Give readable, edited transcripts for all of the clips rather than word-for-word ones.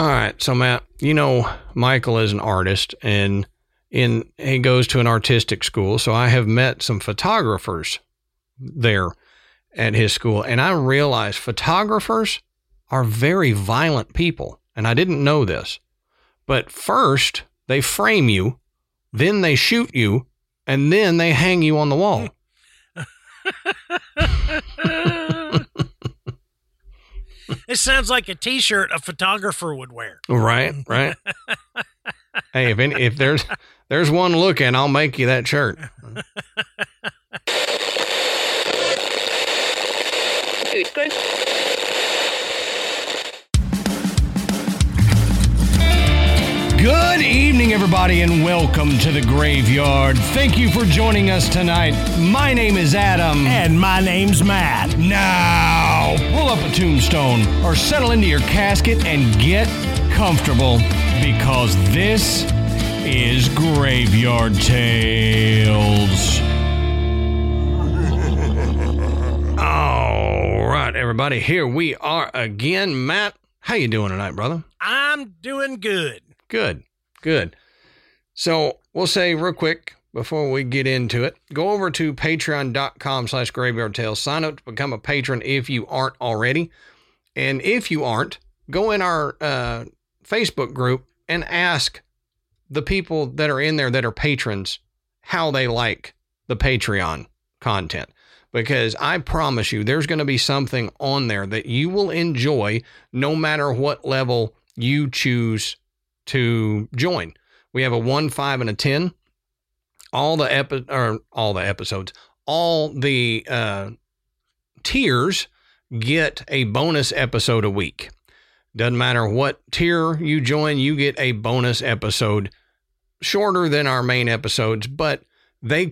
All right. So, Matt, Michael is an artist and he goes to an artistic school. So I have met some photographers there at his school. And I realized photographers are very violent people. And I didn't know this. But first, they frame you, then they shoot you, and then they hang you on the wall. It sounds like a T-shirt a photographer would wear. Right. Hey, if there's one looking, I'll make you that shirt. Good evening, everybody, and welcome to the Graveyard. Thank you for joining us tonight. My name is Adam. And my name's Matt. Now, pull up a tombstone or settle into your casket and get comfortable because this is Graveyard Tales. All right, everybody, here we are again. Matt, how you doing tonight, brother? I'm doing good. Good. So we'll say real quick before we get into it, go over to patreon.com/Graveyard Tales. Sign up to become a patron if you aren't already. And if you aren't, go in our Facebook group and ask the people that are in there that are patrons how they like the Patreon content. Because I promise you, there's going to be something on there that you will enjoy no matter what level you choose to join. We have a 1, 5, and a 10. All the episodes, all the tiers get a bonus episode a week. Doesn't matter what tier you join, you get a bonus episode, shorter than our main episodes, but they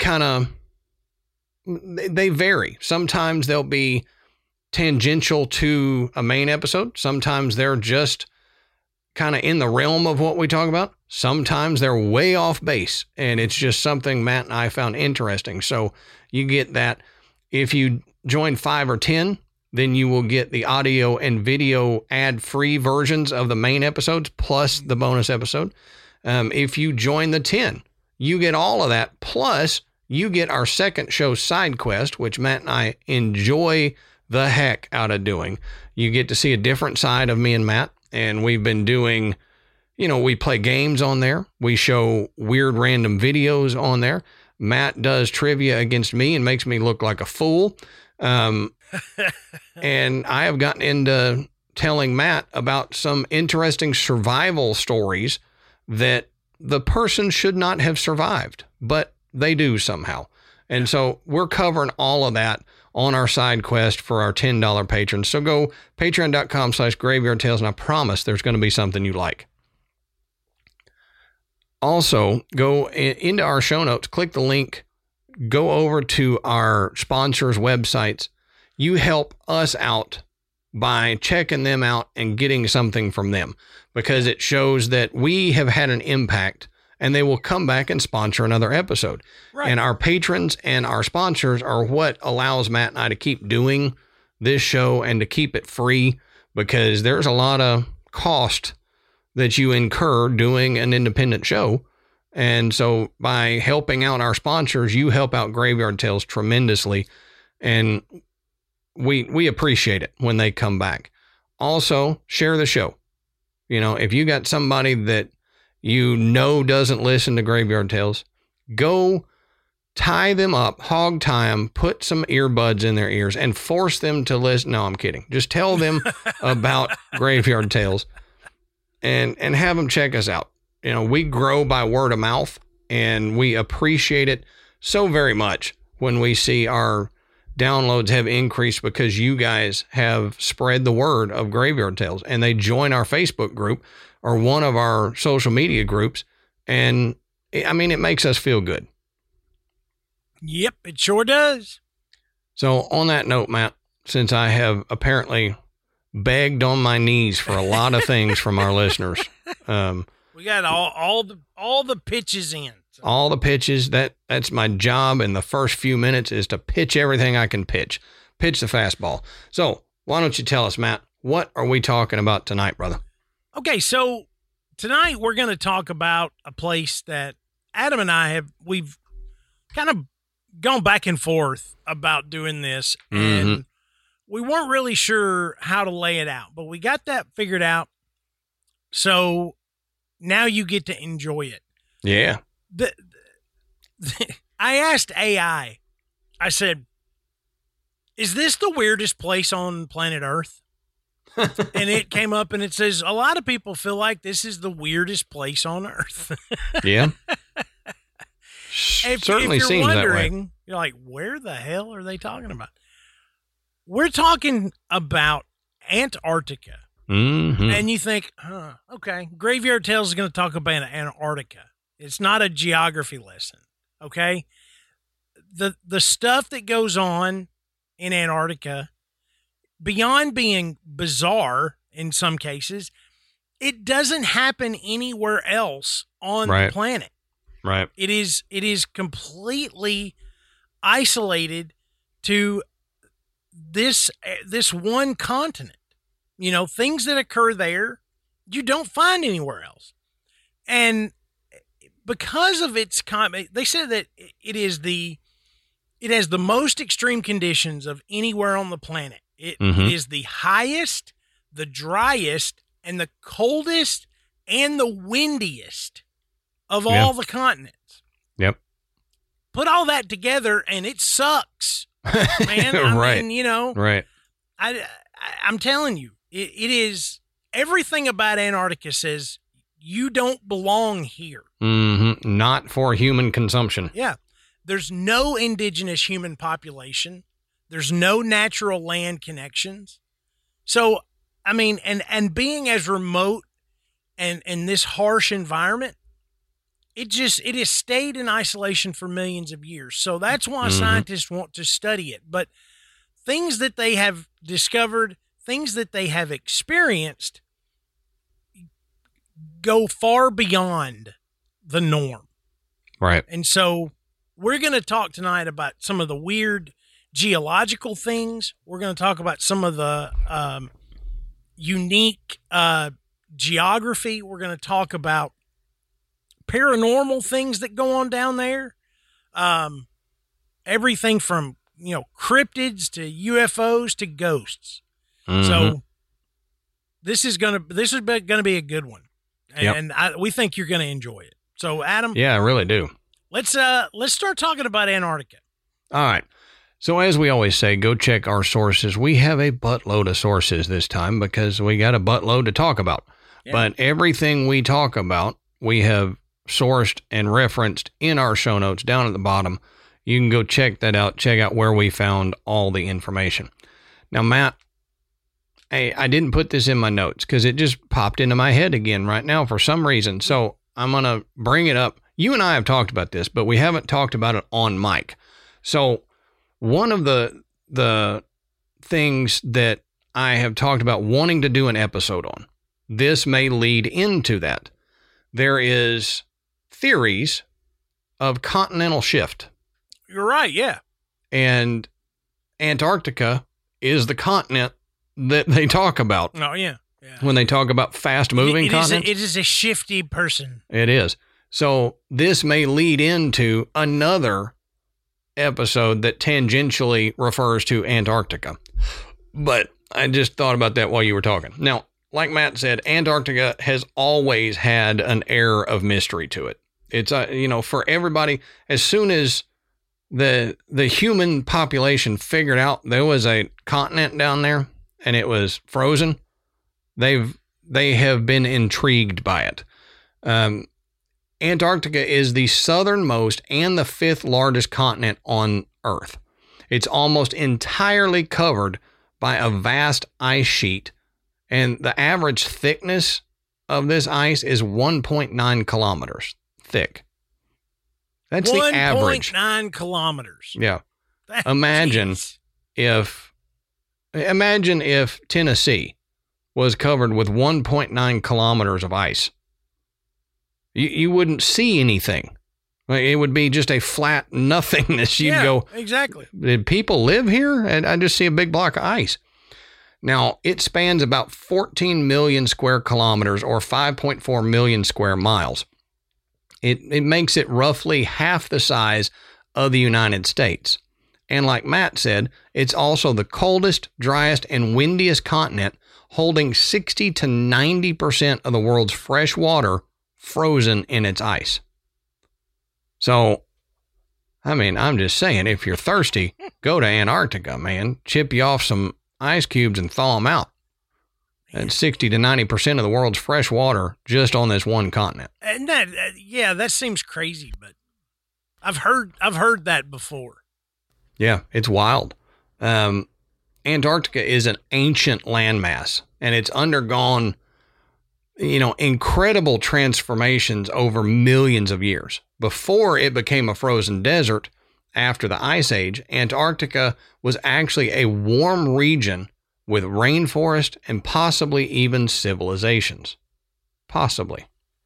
vary. Sometimes they'll be tangential to a main episode. Sometimes they're just kind of in the realm of what we talk about. Sometimes they're way off base, and it's just something Matt and I found interesting. So you get that. If you join 5 or 10, then you will get the audio and video ad-free versions of the main episodes plus the bonus episode. If you join the 10, you get all of that. Plus, you get our second show, Side Quest, which Matt and I enjoy the heck out of doing. You get to see a different side of me and Matt. And we've been doing, we play games on there. We show weird random videos on there. Matt does trivia against me and makes me look like a fool. And I have gotten into telling Matt about some interesting survival stories that the person should not have survived, but they do somehow. And so we're covering all of that on our side quest for our $10 patrons. So go patreon.com/Graveyard Tales, and I promise there's going to be something you like. Also, go into our show notes, click the link, go over to our sponsors' websites. You help us out by checking them out and getting something from them because it shows that we have had an impact and they will come back and sponsor another episode. Right. And our patrons and our sponsors are what allows Matt and I to keep doing this show and to keep it free because there's a lot of cost that you incur doing an independent show. And so by helping out our sponsors, you help out Graveyard Tales tremendously. And we appreciate it when they come back. Also, share the show. If you got somebody that doesn't listen to Graveyard Tales, go tie them up, hog tie them, put some earbuds in their ears and force them to listen. No, I'm kidding. Just tell them about Graveyard Tales and have them check us out. We grow by word of mouth and we appreciate it so very much when we see our downloads have increased because you guys have spread the word of Graveyard Tales and they join our Facebook group or one of our social media groups. And it makes us feel good. Yep, it sure does. So on that note, Matt, since I have apparently begged on my knees for a lot of things from our listeners, we got all the pitches in. So. All the pitches. That's my job in the first few minutes is to pitch everything I can pitch the fastball. So why don't you tell us, Matt, what are we talking about tonight, brother? Okay, so tonight we're going to talk about a place that Adam and I we've kind of gone back and forth about doing this, and we weren't really sure how to lay it out, but we got that figured out. So now you get to enjoy it. Yeah. I asked AI, I said, is this the weirdest place on planet Earth? And it came up and it says, a lot of people feel like this is the weirdest place on Earth. Yeah. Certainly if you're seems wondering, that way. You're like, where the hell are they talking about? We're talking about Antarctica. Mm-hmm. And you think, okay, Graveyard Tales is going to talk about Antarctica. It's not a geography lesson, okay? The stuff that goes on in Antarctica, beyond being bizarre in some cases, it doesn't happen anywhere else on the planet. Right. It is completely isolated to this one continent. You know, things that occur there, you don't find anywhere else. And because of its they said that it has the most extreme conditions of anywhere on the planet. It is the highest, the driest, and the coldest and the windiest of all the continents. Yep. Put all that together and it sucks, man. I mean, you know, right. I'm telling you, it is everything about Antarctica says you don't belong here. Mm-hmm. Not for human consumption. Yeah. There's no indigenous human population. There's no natural land connections. So, I mean, and being as remote and in this harsh environment, it has stayed in isolation for millions of years. So that's why scientists want to study it. But things that they have discovered, things that they have experienced, go far beyond the norm. Right. And so we're going to talk tonight about some of the weird geological things. We're going to talk about some of the unique geography. We're going to talk about paranormal things that go on down there. Everything from, you know, cryptids to UFOs to ghosts. So this is going to be a good one. And we think you're going to enjoy it. So Adam, yeah, I really do. Let's start talking about Antarctica. All right. So as we always say, go check our sources. We have a buttload of sources this time because we got a buttload to talk about. Yeah. But everything we talk about, we have sourced and referenced in our show notes down at the bottom. You can go check that out. Check out where we found all the information. Now, Matt, I didn't put this in my notes because it just popped into my head again right now for some reason. So I'm going to bring it up. You and I have talked about this, but we haven't talked about it on mic. So one of the things that I have talked about wanting to do an episode on, this may lead into that. There is theories of continental shift. You're right, yeah. And Antarctica is the continent that they talk about. Oh, yeah. When they talk about fast-moving continents. It is a shifty person. It is. So this may lead into another episode that tangentially refers to Antarctica. But I just thought about that while you were talking. Now, like Matt said, Antarctica has always had an air of mystery to it. It's, for everybody, as soon as the human population figured out there was a continent down there and it was frozen, they have been intrigued by it. Antarctica is the southernmost and the fifth largest continent on Earth. It's almost entirely covered by a vast ice sheet, and the average thickness of this ice is 1.9 kilometers thick. That's the average. 1.9 kilometers. Yeah. Imagine if Tennessee was covered with 1.9 kilometers of ice. You wouldn't see anything. It would be just a flat nothingness. You'd go, exactly. Did people live here? And I just see a big block of ice. Now, it spans about 14 million square kilometers or 5.4 million square miles. It makes it roughly half the size of the United States. And like Matt said, it's also the coldest, driest, and windiest continent, holding 60 to 90% of the world's fresh water frozen in its ice. So, I mean, I'm just saying, if you're thirsty, go to Antarctica, man. Chip you off some ice cubes and thaw them out. And 60 to 90% of the world's fresh water just on this one continent. And that seems crazy, but I've heard that before. Yeah, it's wild. Antarctica is an ancient landmass, and it's undergone, incredible transformations over millions of years. Before it became a frozen desert, after the Ice Age, Antarctica was actually a warm region with rainforest and possibly even civilizations. Possibly.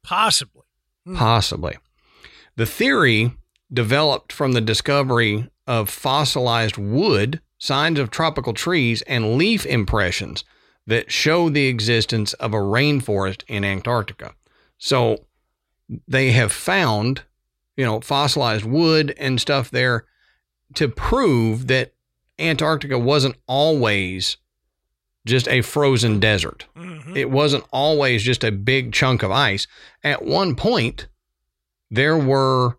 The theory developed from the discovery of fossilized wood, signs of tropical trees, and leaf impressions that show the existence of a rainforest in Antarctica. So they have found, fossilized wood and stuff there to prove that Antarctica wasn't always just a frozen desert. Mm-hmm. It wasn't always just a big chunk of ice. At one point, there were,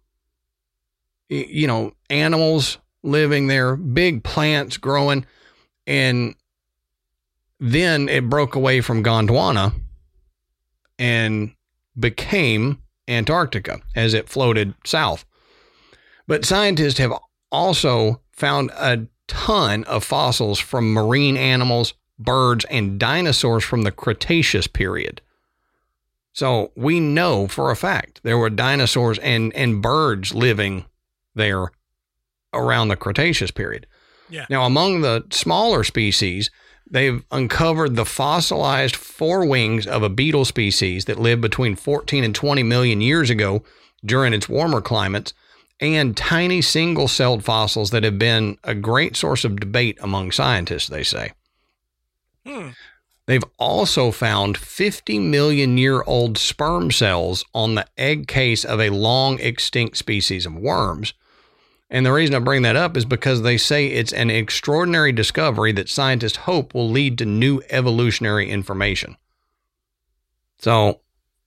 animals living there, big plants growing, and then it broke away from Gondwana and became Antarctica as it floated south. But scientists have also found a ton of fossils from marine animals, birds, and dinosaurs from the Cretaceous period. So we know for a fact there were dinosaurs and birds living there around the Cretaceous period. Yeah. Now, among the smaller species, they've uncovered the fossilized forewings of a beetle species that lived between 14 and 20 million years ago during its warmer climates, and tiny single-celled fossils that have been a great source of debate among scientists, they say. They've also found 50 million year old sperm cells on the egg case of a long extinct species of worms. And the reason I bring that up is because they say it's an extraordinary discovery that scientists hope will lead to new evolutionary information. So,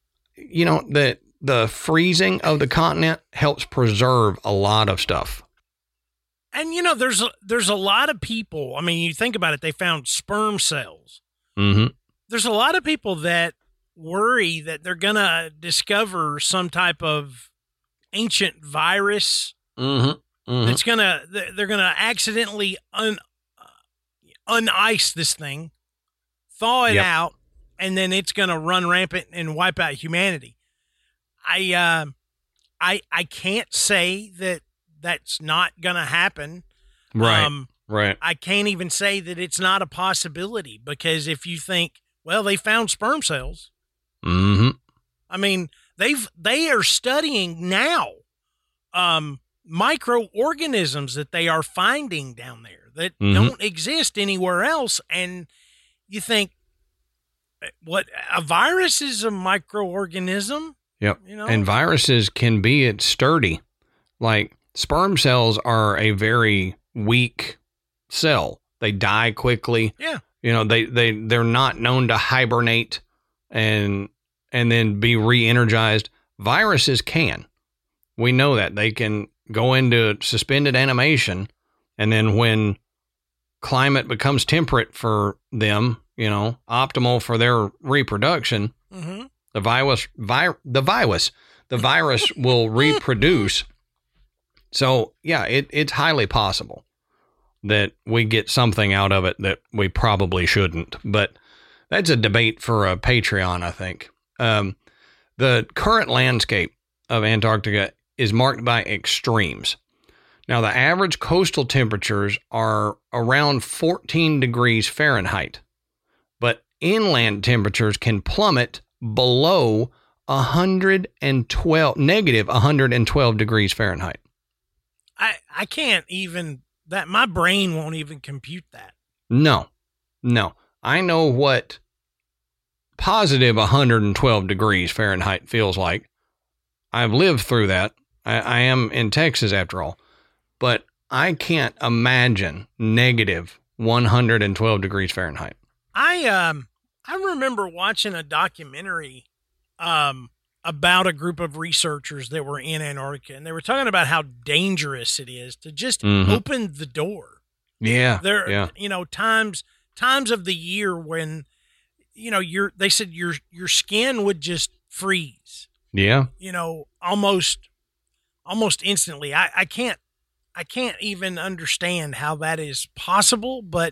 the freezing of the continent helps preserve a lot of stuff. And, there's a lot of people, I mean, you think about it, they found sperm cells. Mm-hmm. There's a lot of people that worry that they're going to discover some type of ancient virus. Mm-hmm. Mm-hmm. They're going to accidentally unice this thing, thaw it out, and then it's going to run rampant and wipe out humanity. I can't say that that's not going to happen. Right. Right. I can't even say that it's not a possibility, because if you think, well, they found sperm cells. Mm-hmm. I mean, they are studying now microorganisms that they are finding down there that don't exist anywhere else. And you think, what, a virus is a microorganism? Yep. And viruses can be sturdy. Like, sperm cells are a very weak cell. They die quickly. Yeah. They're not known to hibernate and then be re-energized. Viruses can. We know that. They can go into suspended animation, and then when climate becomes temperate for them, optimal for their reproduction, the virus will reproduce. So, yeah, it's highly possible that we get something out of it that we probably shouldn't. But that's a debate for a Patreon, I think. The current landscape of Antarctica is marked by extremes. Now, the average coastal temperatures are around 14 degrees Fahrenheit, but inland temperatures can plummet below negative 112 degrees Fahrenheit. I can't even, my brain won't even compute that. No. I know what positive 112 degrees Fahrenheit feels like. I've lived through that. I am in Texas after all, but I can't imagine negative 112 degrees Fahrenheit. I remember watching a documentary about a group of researchers that were in Antarctica, and they were talking about how dangerous it is to just open the door. Yeah. There, times of the year when, they said your skin would just freeze. Yeah. Almost instantly. I can't even understand how that is possible, but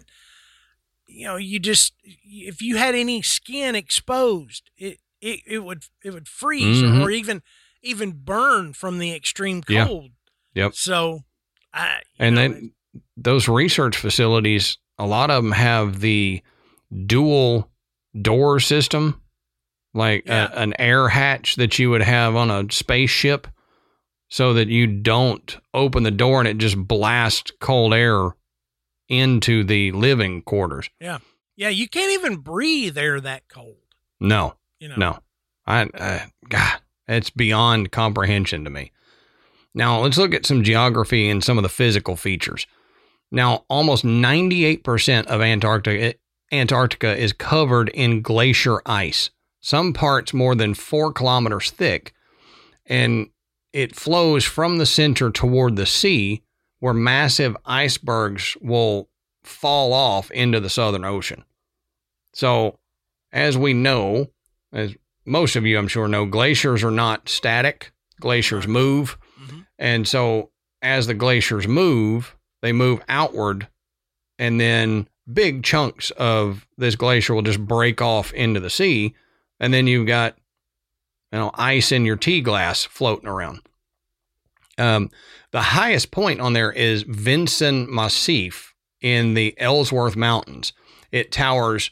if you had any skin exposed, it would freeze or even burn from the extreme cold. Yep. So, then those research facilities, a lot of them have the dual door system, like an air hatch that you would have on a spaceship, so that you don't open the door and it just blasts cold air into the living quarters. Yeah. Yeah. You can't even breathe air that cold. No. No. God, it's beyond comprehension to me. Now, let's look at some geography and some of the physical features. Now, almost 98% of Antarctica is covered in glacier ice, some parts more than 4 kilometers thick, and it flows from the center toward the sea, where massive icebergs will fall off into the Southern Ocean. So, as we know, as most of you I'm sure know, glaciers are not static. Glaciers move. Mm-hmm. And so, as the glaciers move, they move outward, and then big chunks of this glacier will just break off into the sea, and then you've got ice in your tea glass floating around. The highest point on there is Vinson Massif in the Ellsworth Mountains. It towers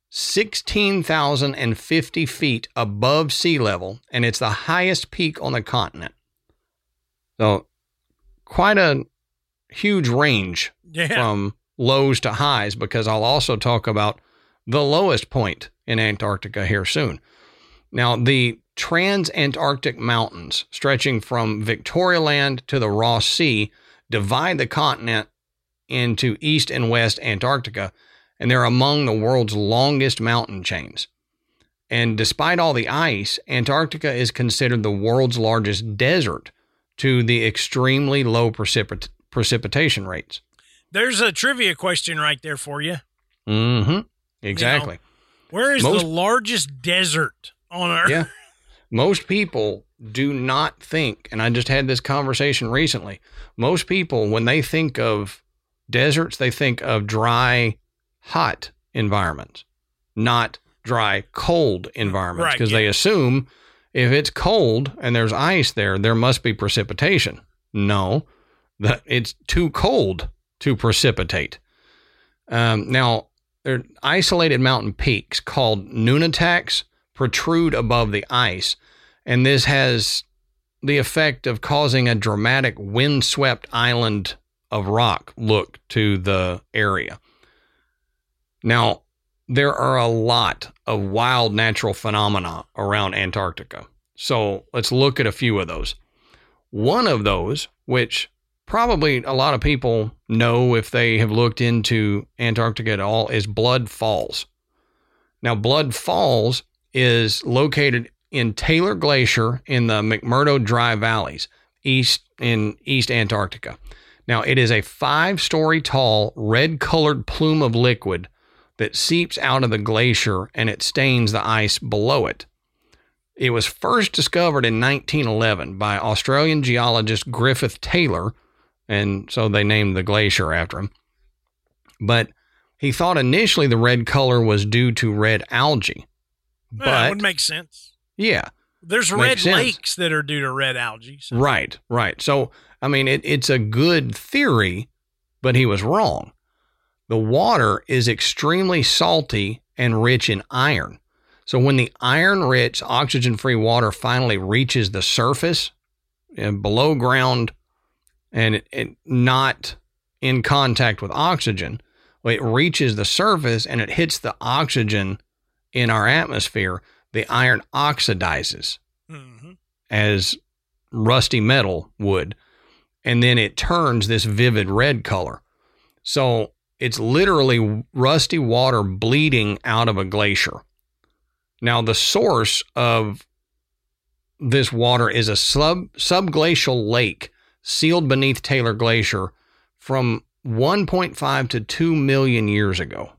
16,050 feet above sea level, and it's the highest peak on the continent. So quite a huge range from lows to highs, because I'll also talk about the lowest point in Antarctica here soon. Now, the Transantarctic Mountains, stretching from Victoria Land to the Ross Sea, divide the continent into East and West Antarctica, and they're among the world's longest mountain chains. And despite all the ice, Antarctica is considered the world's largest desert to the extremely low precipitation rates. There's a trivia question right there for you. Mm-hmm. Exactly. Where is the largest desert on Earth? Yeah. Most people do not think, and I just had this conversation recently, most people, when they think of deserts, they think of dry, hot environments, not dry, cold environments, because they assume if it's cold and there's ice there must be precipitation. No, it's too cold to precipitate. Now, there are isolated mountain peaks called nunataks protrude above the ice, and this has the effect of causing a dramatic windswept island of rock look to the area. Now, there are a lot of wild natural phenomena around Antarctica, so let's look at a few of those. One of those, which probably a lot of people know if they have looked into Antarctica at all, is Blood Falls. Now, Blood Falls is located in Taylor Glacier in the McMurdo Dry Valleys, East Antarctica. Now, it is a 5-story tall, red-colored plume of liquid that seeps out of the glacier, and it stains the ice below it. It was first discovered in 1911 by Australian geologist Griffith Taylor, and so they named the glacier after him. But he thought initially the red color was due to red algae. But that would make sense. Yeah. There's red lakes that are due to red algae. So. Right. So, I mean, it's a good theory, but he was wrong. The water is extremely salty and rich in iron. So when the iron-rich, oxygen-free water finally reaches the surface and below ground and it not in contact with oxygen, Well, it reaches the surface and it hits the oxygen in our atmosphere. The iron oxidizes as rusty metal would, and then it turns this vivid red color. So it's literally rusty water bleeding out of a glacier. Now, the source of this water is a subglacial lake sealed beneath Taylor Glacier from 1.5 to 2 million years ago.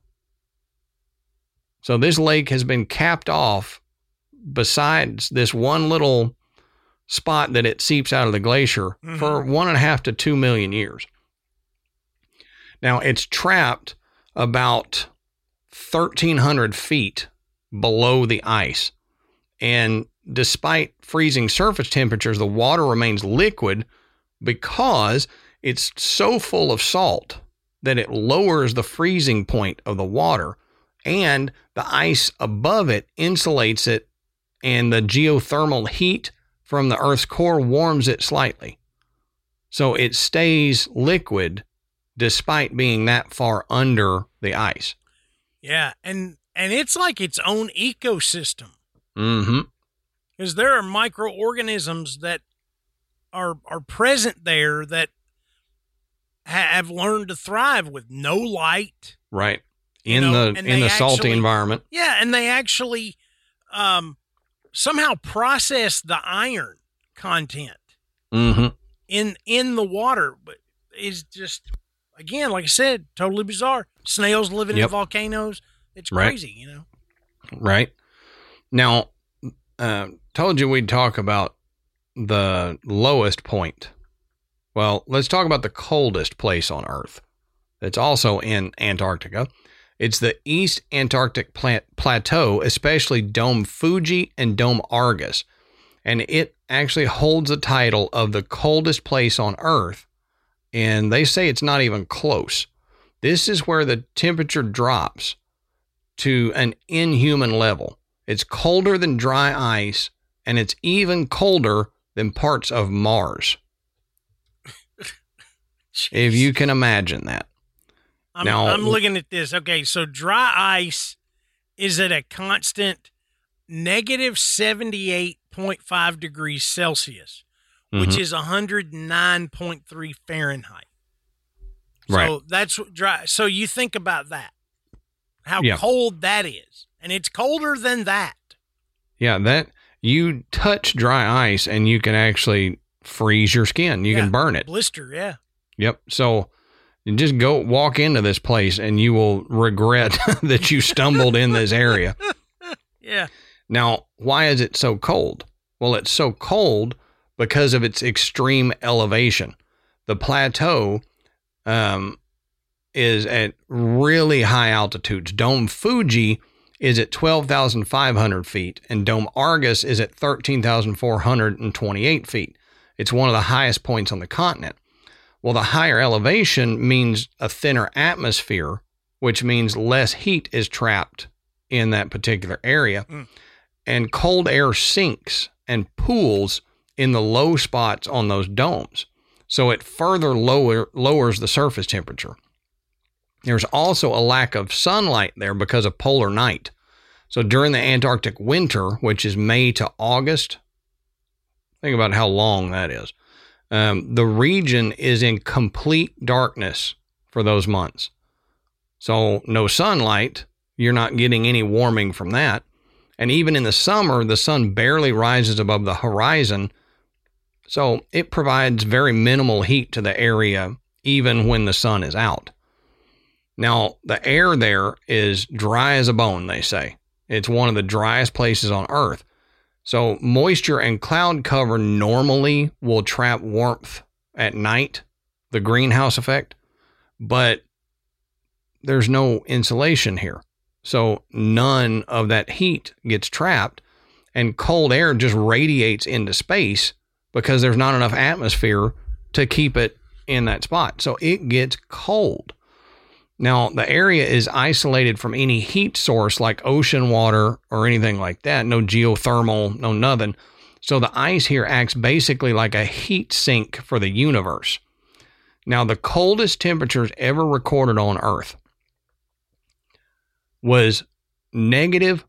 So this lake has been capped off besides this one little spot that it seeps out of the glacier for 1.5 to 2 million years. Now, it's trapped about 1,300 feet below the ice. And despite freezing surface temperatures, the water remains liquid because it's so full of salt that it lowers the freezing point of the water, and the ice above it insulates it, and the geothermal heat from the Earth's core warms it slightly. So it stays liquid despite being that far under the ice. Yeah, and it's like its own ecosystem. Mm-hmm. Because there are microorganisms that are present there that have learned to thrive with no light. Right. In the salty environment. Yeah, and they actually somehow process the iron content in the water. But it's just, again, like I said, totally bizarre. Snails living in volcanoes. It's crazy, you know. Right. Now, told you we'd talk about the lowest point. Well, let's talk about the coldest place on Earth. It's also in Antarctica. It's the East Antarctic Plateau, especially Dome Fuji and Dome Argus. And it actually holds the title of the coldest place on Earth. And they say it's not even close. This is where the temperature drops to an inhuman level. It's colder than dry ice, and it's even colder than parts of Mars. If you can imagine that. I'm looking at this. Okay, so dry ice is at a constant negative 78.5 degrees Celsius, which is 109.3 Fahrenheit. Right. So that's dry. So you think about that, how cold that is. And it's colder than that. Yeah, that you touch dry ice and you can actually freeze your skin. You can burn it. Blister, yeah. Yep. So you just go walk into this place and you will regret that you stumbled in this area. Yeah. Now, why is it so cold? Well, it's so cold because of its extreme elevation. The plateau is at really high altitudes. Dome Fuji is at 12,500 feet, and Dome Argus is at 13,428 feet. It's one of the highest points on the continent. Well, the higher elevation means a thinner atmosphere, which means less heat is trapped in that particular area. And cold air sinks and pools in the low spots on those domes. So it further lowers the surface temperature. There's also a lack of sunlight there because of polar night. So during the Antarctic winter, which is May to August, think about how long that is. The region is in complete darkness for those months. So no sunlight, you're not getting any warming from that. And even in the summer, the sun barely rises above the horizon. So it provides very minimal heat to the area, even when the sun is out. Now, the air there is dry as a bone, they say. It's one of the driest places on Earth. So moisture and cloud cover normally will trap warmth at night, the greenhouse effect, but there's no insulation here. So none of that heat gets trapped, and cold air just radiates into space because there's not enough atmosphere to keep it in that spot. So it gets cold. Now, the area is isolated from any heat source like ocean water or anything like that. No geothermal, no nothing. So the ice here acts basically like a heat sink for the universe. Now, the coldest temperatures ever recorded on Earth was negative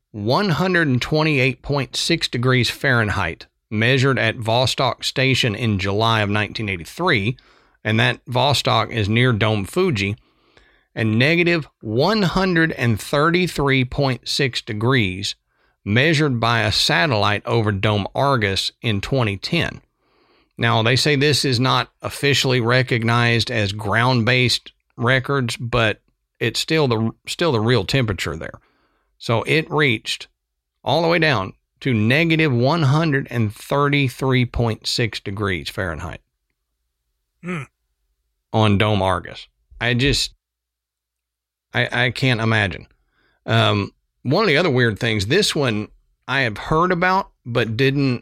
128.6 degrees Fahrenheit, measured at Vostok Station in July of 1983, and that Vostok is near Dome Fuji, and negative 133.6 degrees, measured by a satellite over Dome Argus in 2010. Now, they say this is not officially recognized as ground-based records, but it's still the real temperature there. So it reached all the way down to negative 133.6 degrees Fahrenheit on Dome Argus. I can't imagine. One of the other weird things, this one I have heard about, but didn't.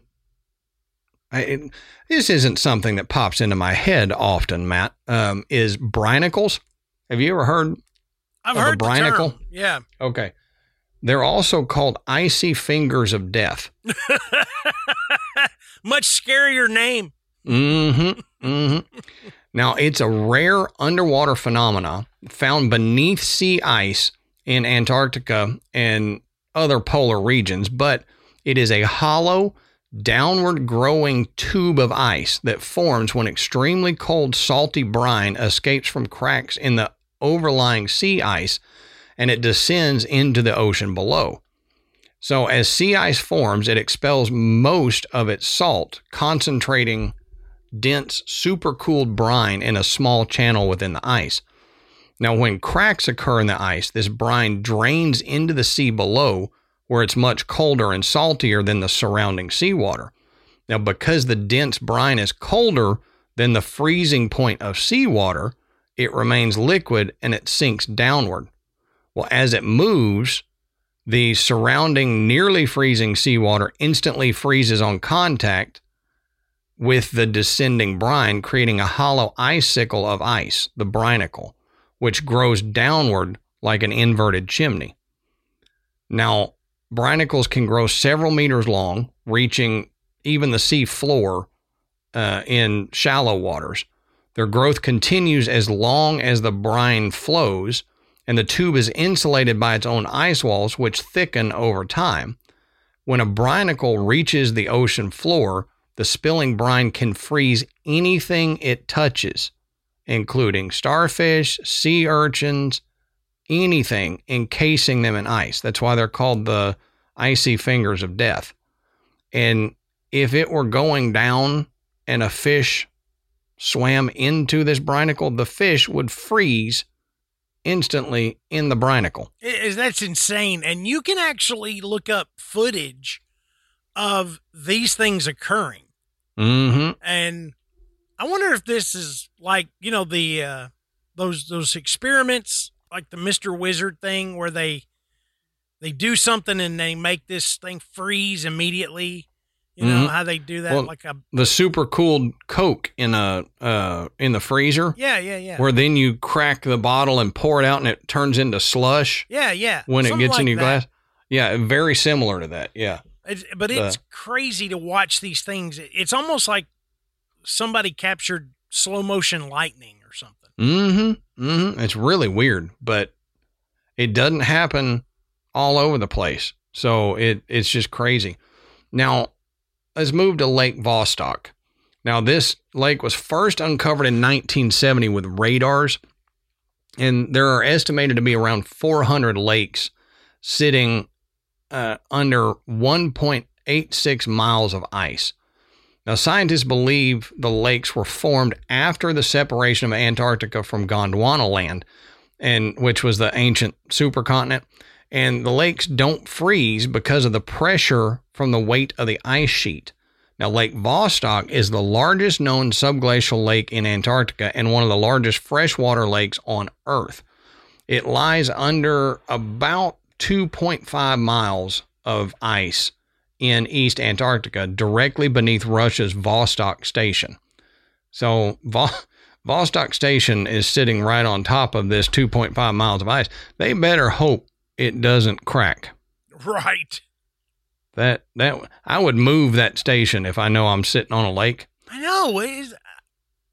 This isn't something that pops into my head often, Matt, is brinicles. Have you ever heard I've heard a brinicle? The term. Yeah. Okay. They're also called icy fingers of death. Much scarier name. Mm-hmm. Mm-hmm. Now, it's a rare underwater phenomena found beneath sea ice in Antarctica and other polar regions, but it is a hollow, downward growing tube of ice that forms when extremely cold, salty brine escapes from cracks in the overlying sea ice and it descends into the ocean below. So as sea ice forms, it expels most of its salt, concentrating dense, supercooled brine in a small channel within the ice. Now, when cracks occur in the ice, this brine drains into the sea below, where it's much colder and saltier than the surrounding seawater. Now, because the dense brine is colder than the freezing point of seawater, it remains liquid and it sinks downward. Well, as it moves, the surrounding nearly freezing seawater instantly freezes on contact with the descending brine, creating a hollow icicle of ice, the brinicle, which grows downward like an inverted chimney. Now, brinicles can grow several meters long, reaching even the sea floor in shallow waters. Their growth continues as long as the brine flows, and the tube is insulated by its own ice walls, which thicken over time. When a brinicle reaches the ocean floor, the spilling brine can freeze anything it touches, including starfish, sea urchins, anything, encasing them in ice. That's why they're called the icy fingers of death. And if it were going down and a fish swam into this brinicle, the fish would freeze instantly in the brinicle. That's insane. And you can actually look up footage of these things occurring. Mm-hmm. And I wonder if this is like, you know, the those experiments, like the Mr. Wizard thing, where they do something and they make this thing freeze immediately. You know how they do that, well, like the super cooled Coke in the freezer. Yeah. Where then you crack the bottle and pour it out, and it turns into slush. Yeah. When Something it gets like in your that. glass. Yeah, very similar to that. Yeah. It's crazy to watch these things. It's almost like somebody captured slow motion lightning or something. Mm-hmm. It's really weird, but it doesn't happen all over the place. So it's just crazy. Now, let's move to Lake Vostok. Now, this lake was first uncovered in 1970 with radars, and there are estimated to be around 400 lakes sitting under 1.86 miles of ice. Now, scientists believe the lakes were formed after the separation of Antarctica from Gondwana land, and which was the ancient supercontinent. And the lakes don't freeze because of the pressure from the weight of the ice sheet. Now, Lake Vostok is the largest known subglacial lake in Antarctica and one of the largest freshwater lakes on Earth. It lies under about 2.5 miles of ice in East Antarctica, directly beneath Russia's Vostok Station. So Vostok Station is sitting right on top of this 2.5 miles of ice. They better hope it doesn't crack. Right. That I would move that station if I know I'm sitting on a lake. I know.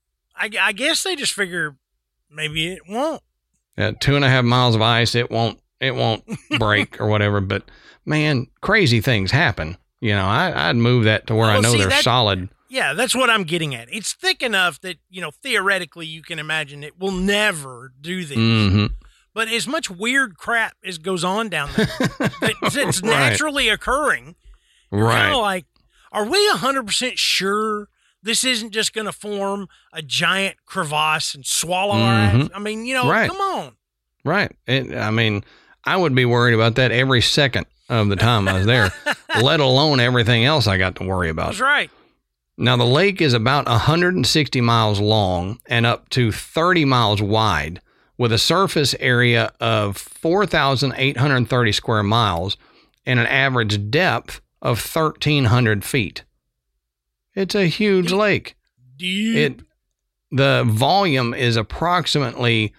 I guess they just figure maybe it won't. At 2.5 miles of ice, it won't break or whatever. But man, crazy things happen. You know, I'd move that to where I know they're solid. Yeah, that's what I'm getting at. It's thick enough that, you know, theoretically you can imagine it will never do this. Mm-hmm. But as much weird crap as goes on down there, it's naturally occurring. Right. Kind of like, are we 100% sure this isn't just going to form a giant crevasse and swallow our ass? I mean, you know, come on. Right. I mean, I would be worried about that every second of the time I was there, let alone everything else I got to worry about. That's right. Now, the lake is about 160 miles long and up to 30 miles wide, with a surface area of 4,830 square miles and an average depth of 1,300 feet. It's a huge lake. Deep. The volume is approximately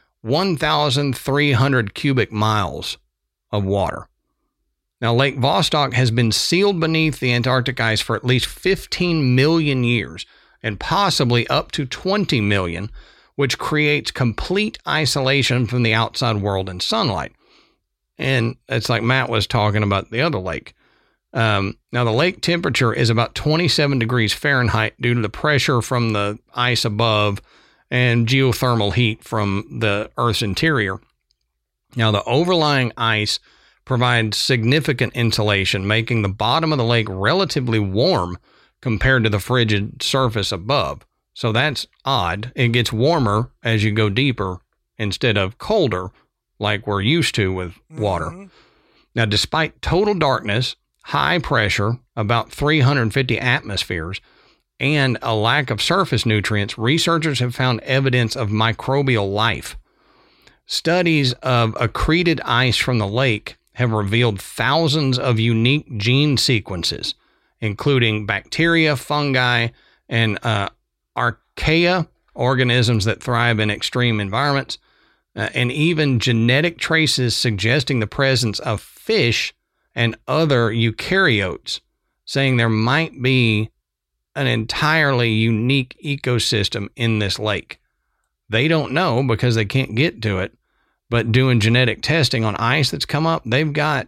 1,300 cubic miles of water. Now, Lake Vostok has been sealed beneath the Antarctic ice for at least 15 million years and possibly up to 20 million, which creates complete isolation from the outside world and sunlight. And it's like Matt was talking about the other lake. Now, the lake temperature is about 27 degrees Fahrenheit due to the pressure from the ice above and geothermal heat from the Earth's interior. Now, the overlying ice provides significant insulation, making the bottom of the lake relatively warm compared to the frigid surface above. So that's odd. It gets warmer as you go deeper instead of colder like we're used to with water. Mm-hmm. Now, despite total darkness, high pressure, about 350 atmospheres, and a lack of surface nutrients, researchers have found evidence of microbial life. Studies of accreted ice from the lake have revealed thousands of unique gene sequences, including bacteria, fungi, and archaea, organisms that thrive in extreme environments, and even genetic traces suggesting the presence of fish and other eukaryotes, saying there might be an entirely unique ecosystem in this lake. They don't know because they can't get to it, but doing genetic testing on ice that's come up, they've got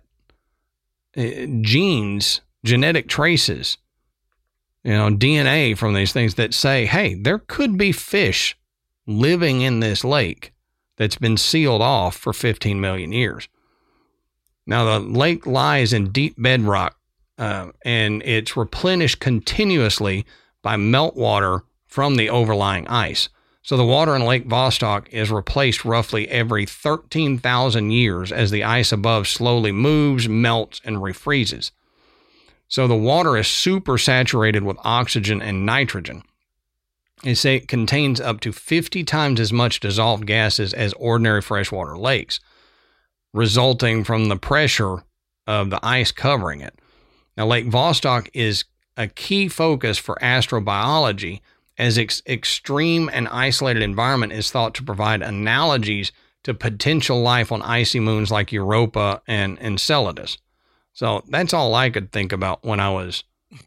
genes, genetic traces, DNA from these things that say, hey, there could be fish living in this lake that's been sealed off for 15 million years. Now, the lake lies in deep bedrock, and it's replenished continuously by meltwater from the overlying ice. So the water in Lake Vostok is replaced roughly every 13,000 years as the ice above slowly moves, melts, and refreezes. So the water is super saturated with oxygen and nitrogen. They say it contains up to 50 times as much dissolved gases as ordinary freshwater lakes, resulting from the pressure of the ice covering it. Now, Lake Vostok is a key focus for astrobiology, as extreme and isolated environment is thought to provide analogies to potential life on icy moons like Europa and Enceladus. So that's all I could think about when I was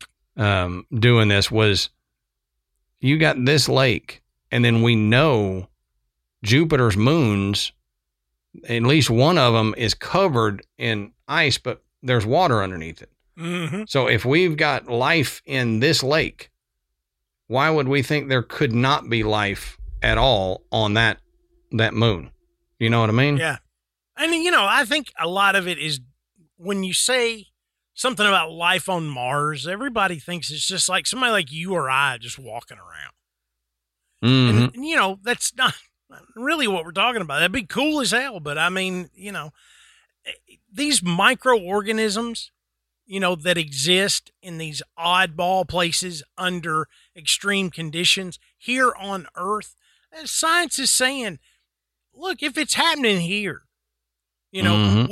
doing this was you got this lake, and then we know Jupiter's moons, at least one of them is covered in ice, but there's water underneath it. Mm-hmm. So if we've got life in this lake, why would we think there could not be life at all on that moon? You know what I mean? Yeah. I mean, I think a lot of it is when you say something about life on Mars, everybody thinks it's just like somebody like you or I just walking around. Mm-hmm. And that's not really what we're talking about. That'd be cool as hell. But I mean, these microorganisms, that exist in these oddball places under extreme conditions here on Earth, science is saying, look, if it's happening here, mm-hmm.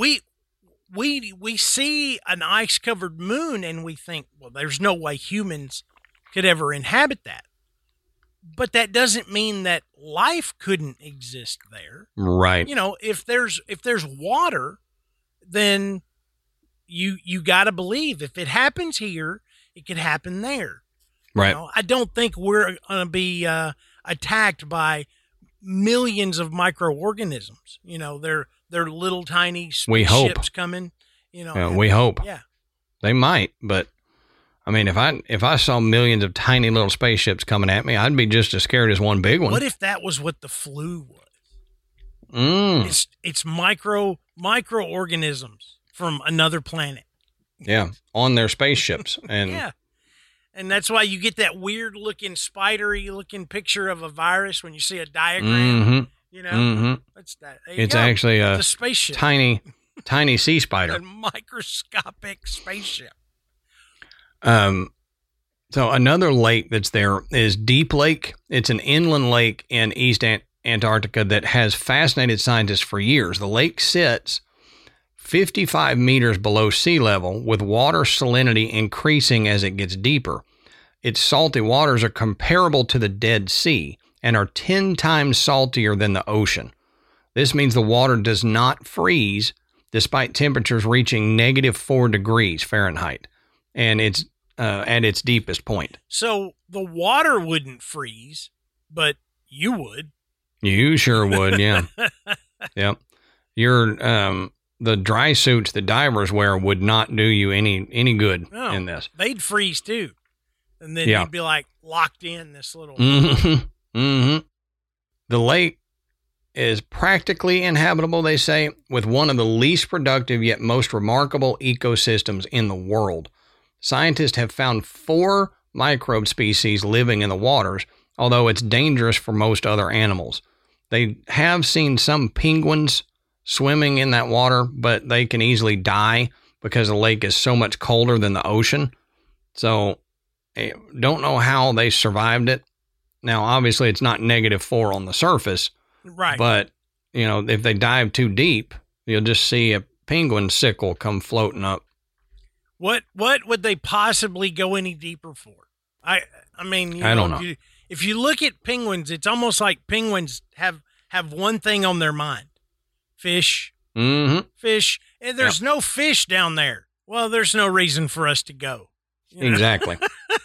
we see an ice-covered moon and we think, well, there's no way humans could ever inhabit that. But that doesn't mean that life couldn't exist there. Right. If there's water, then you got to believe if it happens here, it could happen there. Right. I don't think we're going to be attacked by millions of microorganisms. They're their little tiny We hope. ships coming. We hope. Yeah. They might, but I mean, if I saw millions of tiny little spaceships coming at me, I'd be just as scared as one big one. What if that was what the flu was? It's microorganisms from another planet. Yeah, on their spaceships. And yeah. And that's why you get that weird looking spidery looking picture of a virus when you see a diagram. That's that. It's actually a spaceship. Tiny sea spider. A microscopic spaceship. So another lake that's there is Deep Lake. It's an inland lake in East Antarctica that has fascinated scientists for years. The lake sits 55 meters below sea level, with water salinity increasing as it gets deeper. Its salty waters are comparable to the Dead Sea and are 10 times saltier than the ocean. This means the water does not freeze despite temperatures reaching -4 degrees Fahrenheit, and it's at its deepest point. So the water wouldn't freeze, but you would. You sure would, yeah. Yep. The dry suits the divers wear would not do you any good in this. They'd freeze too. And then you'd be like locked in this little... The lake is practically inhabitable, they say, with one of the least productive yet most remarkable ecosystems in the world. Scientists have found 4 microbe species living in the waters, although it's dangerous for most other animals. They have seen some penguins swimming in that water, but they can easily die because the lake is so much colder than the ocean. So, don't know how they survived it. Now, obviously, it's not -4 on the surface. Right. But, if they dive too deep, you'll just see a penguin sickle come floating up. What would they possibly go any deeper for? I mean, I don't know. If you look at penguins, it's almost like penguins have one thing on their mind. Fish. Mm-hmm. Fish. And there's no fish down there. Well, there's no reason for us to go. Exactly.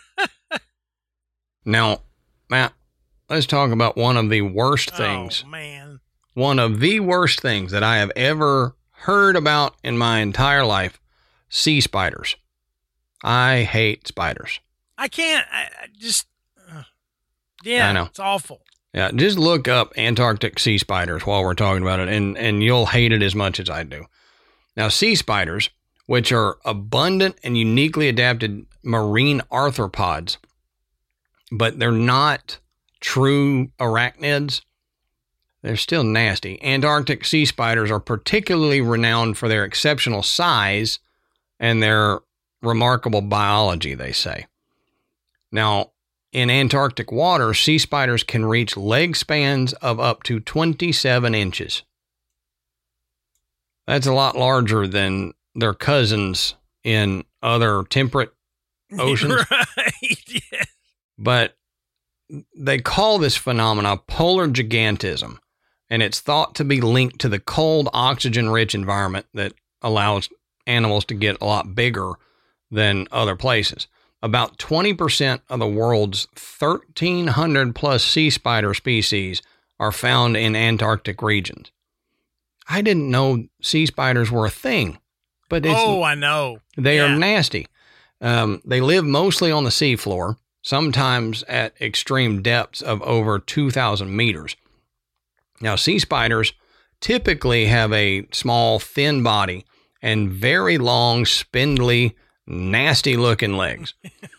Now, Matt, let's talk about one of the worst things. Oh, man. One of the worst things that I have ever heard about in my entire life. Sea spiders. I hate spiders. I can't. I just... I know. It's awful. Yeah, just look up Antarctic sea spiders while we're talking about it, and you'll hate it as much as I do. Now, sea spiders, which are abundant and uniquely adapted marine arthropods, but they're not true arachnids. They're still nasty. Antarctic sea spiders are particularly renowned for their exceptional size and their remarkable biology, they say. Now, in Antarctic water, sea spiders can reach leg spans of up to 27 inches. That's a lot larger than their cousins in other temperate oceans. Right, yeah. But they call this phenomena polar gigantism, and it's thought to be linked to the cold, oxygen-rich environment that allows animals to get a lot bigger than other places. About 20% of the world's 1,300 plus sea spider species are found in Antarctic regions. I didn't know sea spiders were a thing, but I know. They are nasty. They live mostly on the seafloor, sometimes at extreme depths of over 2,000 meters. Now, sea spiders typically have a small, thin body and very long, spindly, nasty-looking legs.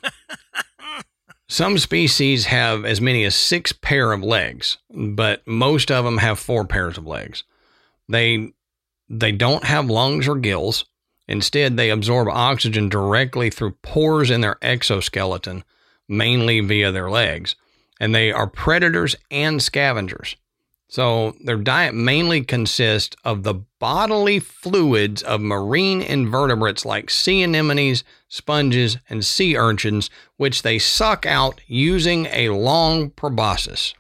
Some species have as many as 6 pair of legs, but most of them have 4 pairs of legs. They don't have lungs or gills. Instead, they absorb oxygen directly through pores in their exoskeleton, mainly via their legs, and they are predators and scavengers. So their diet mainly consists of the bodily fluids of marine invertebrates like sea anemones, sponges, and sea urchins, which they suck out using a long proboscis.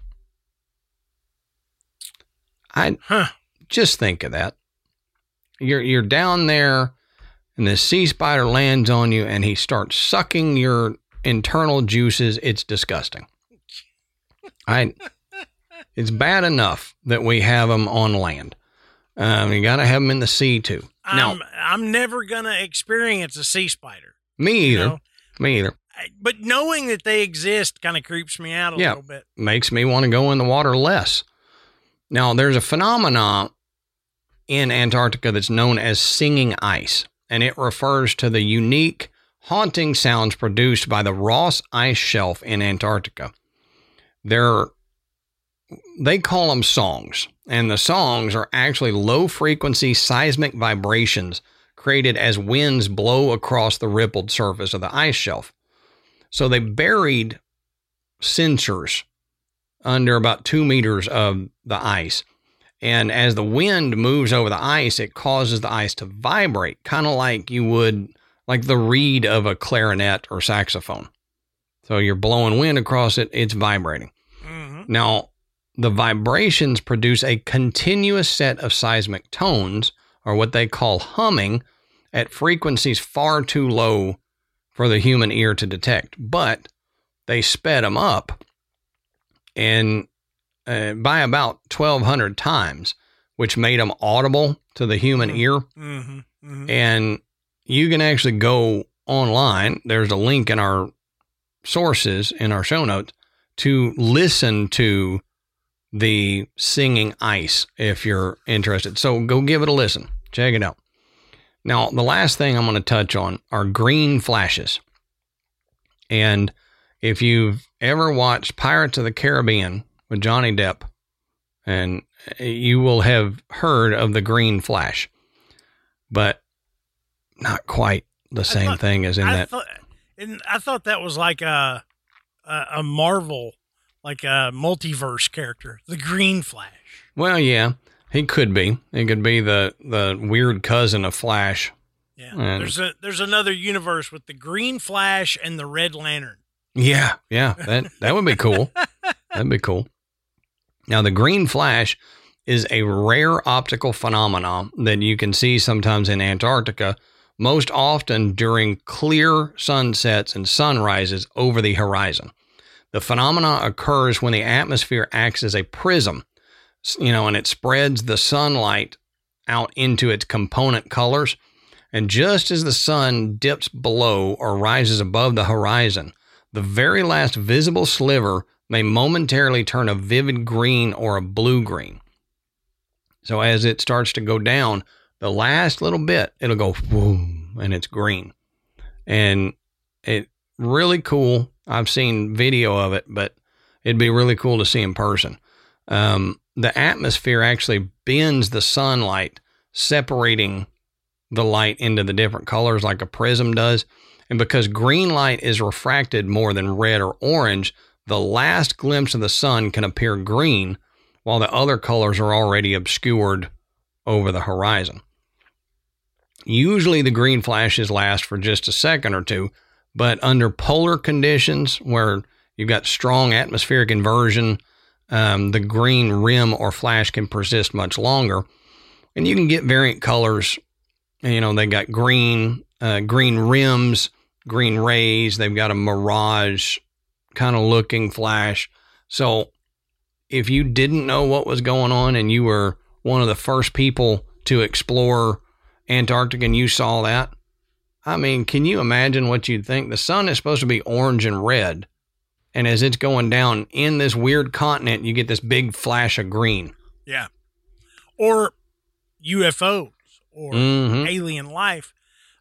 Just think of that. You're down there, and the sea spider lands on you, and he starts sucking your internal juices. It's disgusting. It's bad enough that we have them on land. You got to have them in the sea too. Now, I'm never gonna experience a sea spider. Me either. Me either. But knowing that they exist kind of creeps me out a little bit. Makes me want to go in the water less. Now, there's a phenomenon in Antarctica that's known as singing ice, and it refers to the unique, haunting sounds produced by the Ross Ice Shelf in Antarctica. They call them songs, and the songs are actually low-frequency seismic vibrations created as winds blow across the rippled surface of the ice shelf. So they buried sensors under about 2 meters of the ice. And as the wind moves over the ice, it causes the ice to vibrate, kind of like you would, like the reed of a clarinet or saxophone. So you're blowing wind across it, it's vibrating. Mm-hmm. Now, the vibrations produce a continuous set of seismic tones, or what they call humming, at frequencies far too low for the human ear to detect. But they sped them up and by about 1,200 times, which made them audible to the human ear. Mm-hmm. Mm-hmm. And you can actually go online. There's a link in our sources in our show notes to listen to the singing ice if you're interested. So go give it a listen. Check it out. Now, the last thing I'm going to touch on are green flashes. And if you've ever watched Pirates of the Caribbean with Johnny Depp, and you will have heard of the green flash, but not quite the same thing as in that. I thought that was like a Marvel, like a multiverse character, the Green Flash. Well, yeah, he could be. He could be the weird cousin of Flash. Yeah, there's another universe with the Green Flash and the Red Lantern. Yeah, that would be cool. That'd be cool. Now, the green flash is a rare optical phenomenon that you can see sometimes in Antarctica, most often during clear sunsets and sunrises over the horizon. The phenomenon occurs when the atmosphere acts as a prism, and it spreads the sunlight out into its component colors. And just as the sun dips below or rises above the horizon, the very last visible sliver may momentarily turn a vivid green or a blue-green. So as it starts to go down, the last little bit, it'll go boom, and it's green. And it really cool. I've seen video of it, but it'd be really cool to see in person. The atmosphere actually bends the sunlight, separating the light into the different colors like a prism does. And because green light is refracted more than red or orange, the last glimpse of the sun can appear green while the other colors are already obscured over the horizon. Usually the green flashes last for just a second or two, but under polar conditions where you've got strong atmospheric inversion, the green rim or flash can persist much longer. And you can get variant colors. They got green rims, green rays. They've got a mirage kind of looking flash. So if you didn't know what was going on and you were one of the first people to explore Antarctica and you saw that, I mean, can you imagine what you'd think? The sun is supposed to be orange and red. And as it's going down in this weird continent, you get this big flash of green. Yeah. Or UFOs or alien life,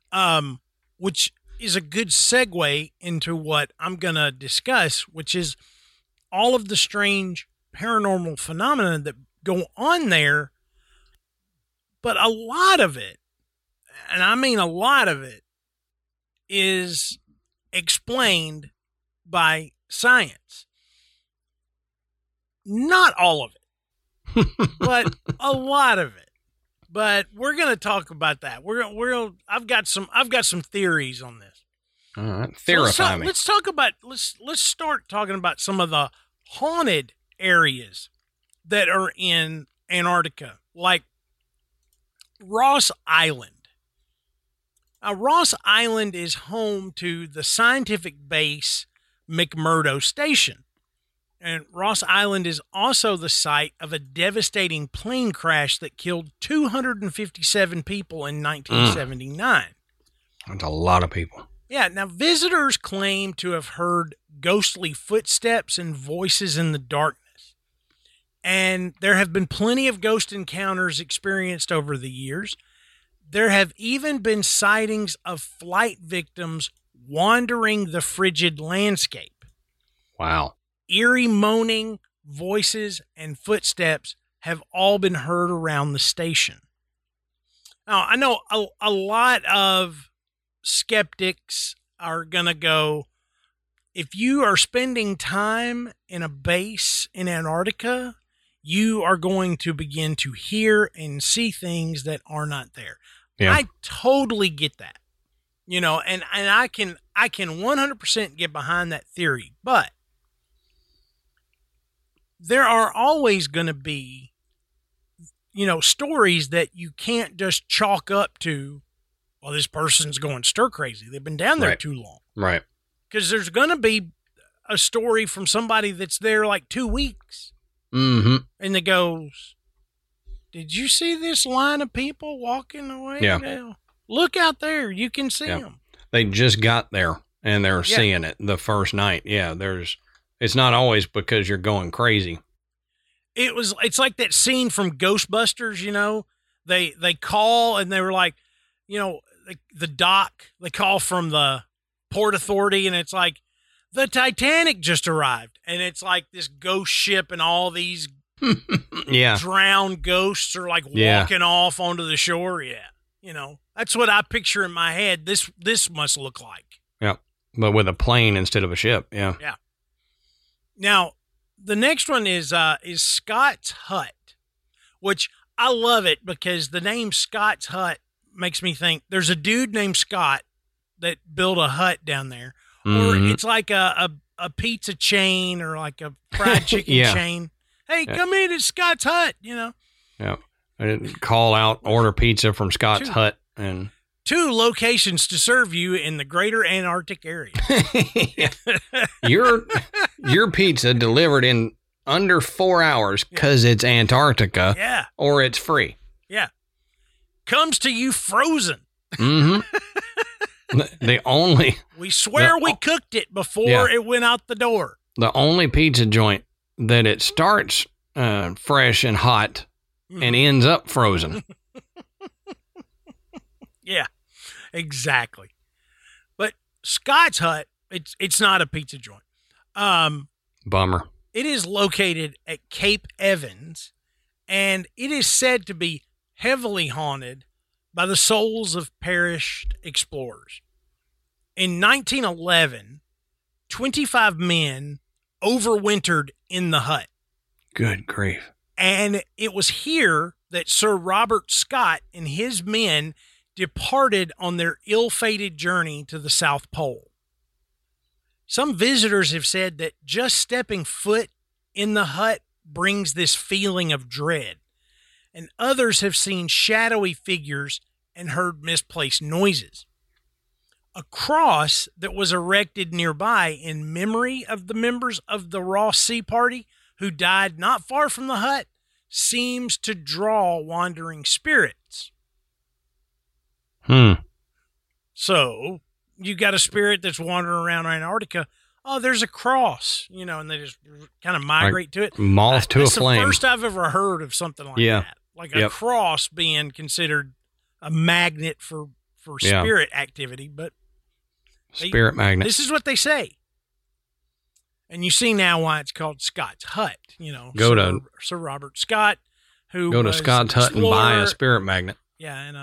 which is a good segue into what I'm going to discuss, which is all of the strange paranormal phenomena that go on there. But a lot of it, and I mean a lot of it, is explained by science. Not all of it, but a lot of it. But we're going to talk about that. I've got some theories on this. All right, theorify me. Let's start talking about some of the haunted areas that are in Antarctica, like Ross Island. Now, Ross Island is home to the scientific base McMurdo Station. And Ross Island is also the site of a devastating plane crash that killed 257 people in 1979. That's a lot of people. Yeah, now visitors claim to have heard ghostly footsteps and voices in the darkness. And there have been plenty of ghost encounters experienced over the years. There have even been sightings of flight victims wandering the frigid landscape. Wow. Eerie moaning, voices, and footsteps have all been heard around the station. Now, I know a lot of skeptics are going to go, if you are spending time in a base in Antarctica, you are going to begin to hear and see things that are not there. Yeah. I totally get that. You know, and I can 100% get behind that theory, but there are always going to be, you know, stories that you can't just chalk up to, well, this person's going stir crazy. They've been down there too long. Right. Because there's going to be a story from somebody that's there like 2 weeks. Mm-hmm. And it goes, did you see this line of people walking away? Yeah. Now? Look out there. You can see them. They just got there and they're seeing it the first night. Yeah. It's not always because you're going crazy. It's like that scene from Ghostbusters, you know, they call and they were like, you know, the dock, they call from the Port Authority and it's like, the Titanic just arrived. And it's like this ghost ship and all these drowned ghosts are like walking off onto the shore. Yeah. You know, that's what I picture in my head. This must look like. Yeah. But with a plane instead of a ship. Yeah. Yeah. Now, the next one is Scott's Hut, which I love it because the name Scott's Hut makes me think there's a dude named Scott that built a hut down there. Or it's like a pizza chain or like a fried chicken chain. Hey, come in at Scott's Hut, you know. Yeah. I didn't call out, order pizza from Scott's Hut. And 2 locations to serve you in the greater Antarctic area. Your pizza delivered in under 4 hours because it's Antarctica. Yeah. Or it's free. Yeah. Comes to you frozen. Mm-hmm. We swear we cooked it before it went out the door. The only pizza joint that it starts fresh and hot and ends up frozen. Yeah, exactly. But Scott's Hut, it's not a pizza joint. Bummer. It is located at Cape Evans, and it is said to be heavily haunted by the souls of perished explorers. In 1911, 25 men overwintered in the hut. Good grief. And it was here that Sir Robert Scott and his men departed on their ill-fated journey to the South Pole. Some visitors have said that just stepping foot in the hut brings this feeling of dread, and others have seen shadowy figures and heard misplaced noises. A cross that was erected nearby in memory of the members of the Ross Sea Party who died not far from the hut seems to draw wandering spirits. So, you got a spirit that's wandering around Antarctica. Oh, there's a cross, you know, and they just kind of migrate to it. Moth to a flame. That's the first I've ever heard of something like that. Like a cross being considered a magnet for spirit activity, but spirit magnet. This is what they say. And you see now why it's called Scott's Hut. You know, Sir Robert Scott, who go to Scott's Hut and buy a spirit magnet. Yeah, and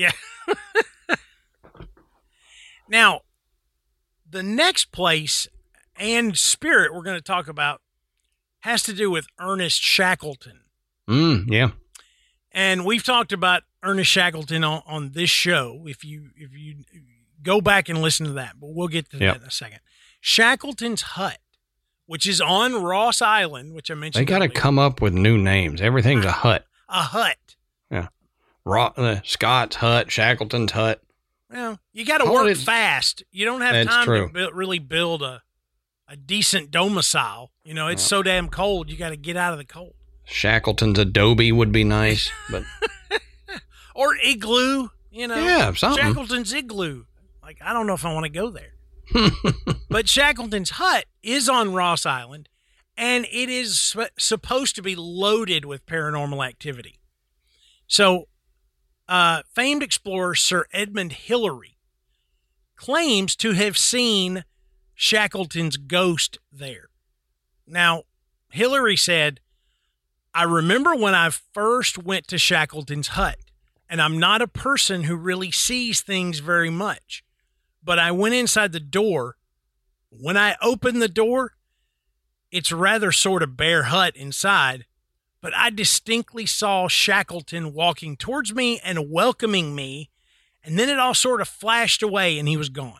Now, the next place and spirit we're going to talk about has to do with Ernest Shackleton. Yeah. And we've talked about Ernest Shackleton on this show. If you go back and listen to that, but we'll get to that in a second. Shackleton's Hut, which is on Ross Island, which I mentioned. They got to come up with new names. Everything's a hut. A hut. Yeah. Scott's Hut, Shackleton's Hut. Well, you got to work fast. You don't have time to really build a a decent domicile. You know, it's so damn cold, you got to get out of the cold. Shackleton's Adobe would be nice, but or Igloo, you know. Yeah, something. Shackleton's Igloo. Like, I don't know if I want to go there. But Shackleton's hut is on Ross Island, and it is supposed to be loaded with paranormal activity. So, famed explorer Sir Edmund Hillary claims to have seen Shackleton's ghost there. Now, Hillary said, I remember when I first went to Shackleton's hut, and I'm not a person who really sees things very much, but I went inside the door. When I opened the door, it's a rather sort of bare hut inside, but I distinctly saw Shackleton walking towards me and welcoming me, and then it all sort of flashed away and he was gone.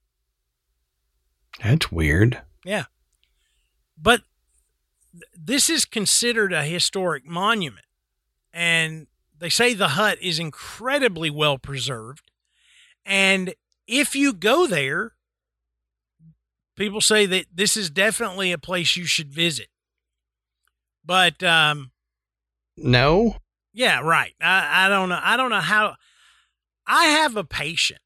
That's weird. Yeah. But this is considered a historic monument, and they say the hut is incredibly well preserved. And if you go there, people say that this is definitely a place you should visit. But no. Yeah, right. I don't know. I don't know how. I have a patient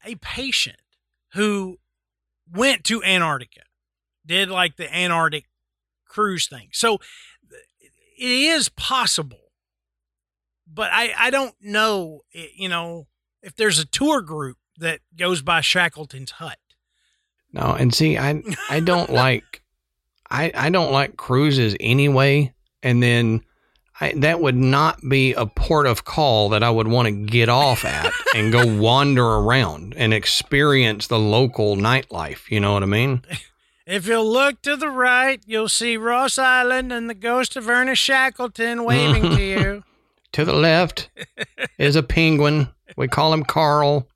who went to Antarctica, did like the Antarctic cruise thing. So it is possible, but I don't know, you know, if there's a tour group that goes by Shackleton's hut. No, and see, I don't like I don't like cruises anyway, and then that would not be a port of call that I would want to get off at and go wander around and experience the local nightlife. You know what I mean? If you look to the right, you'll see Ross Island and the ghost of Ernest Shackleton waving to you. To the left is a penguin. We call him Carl.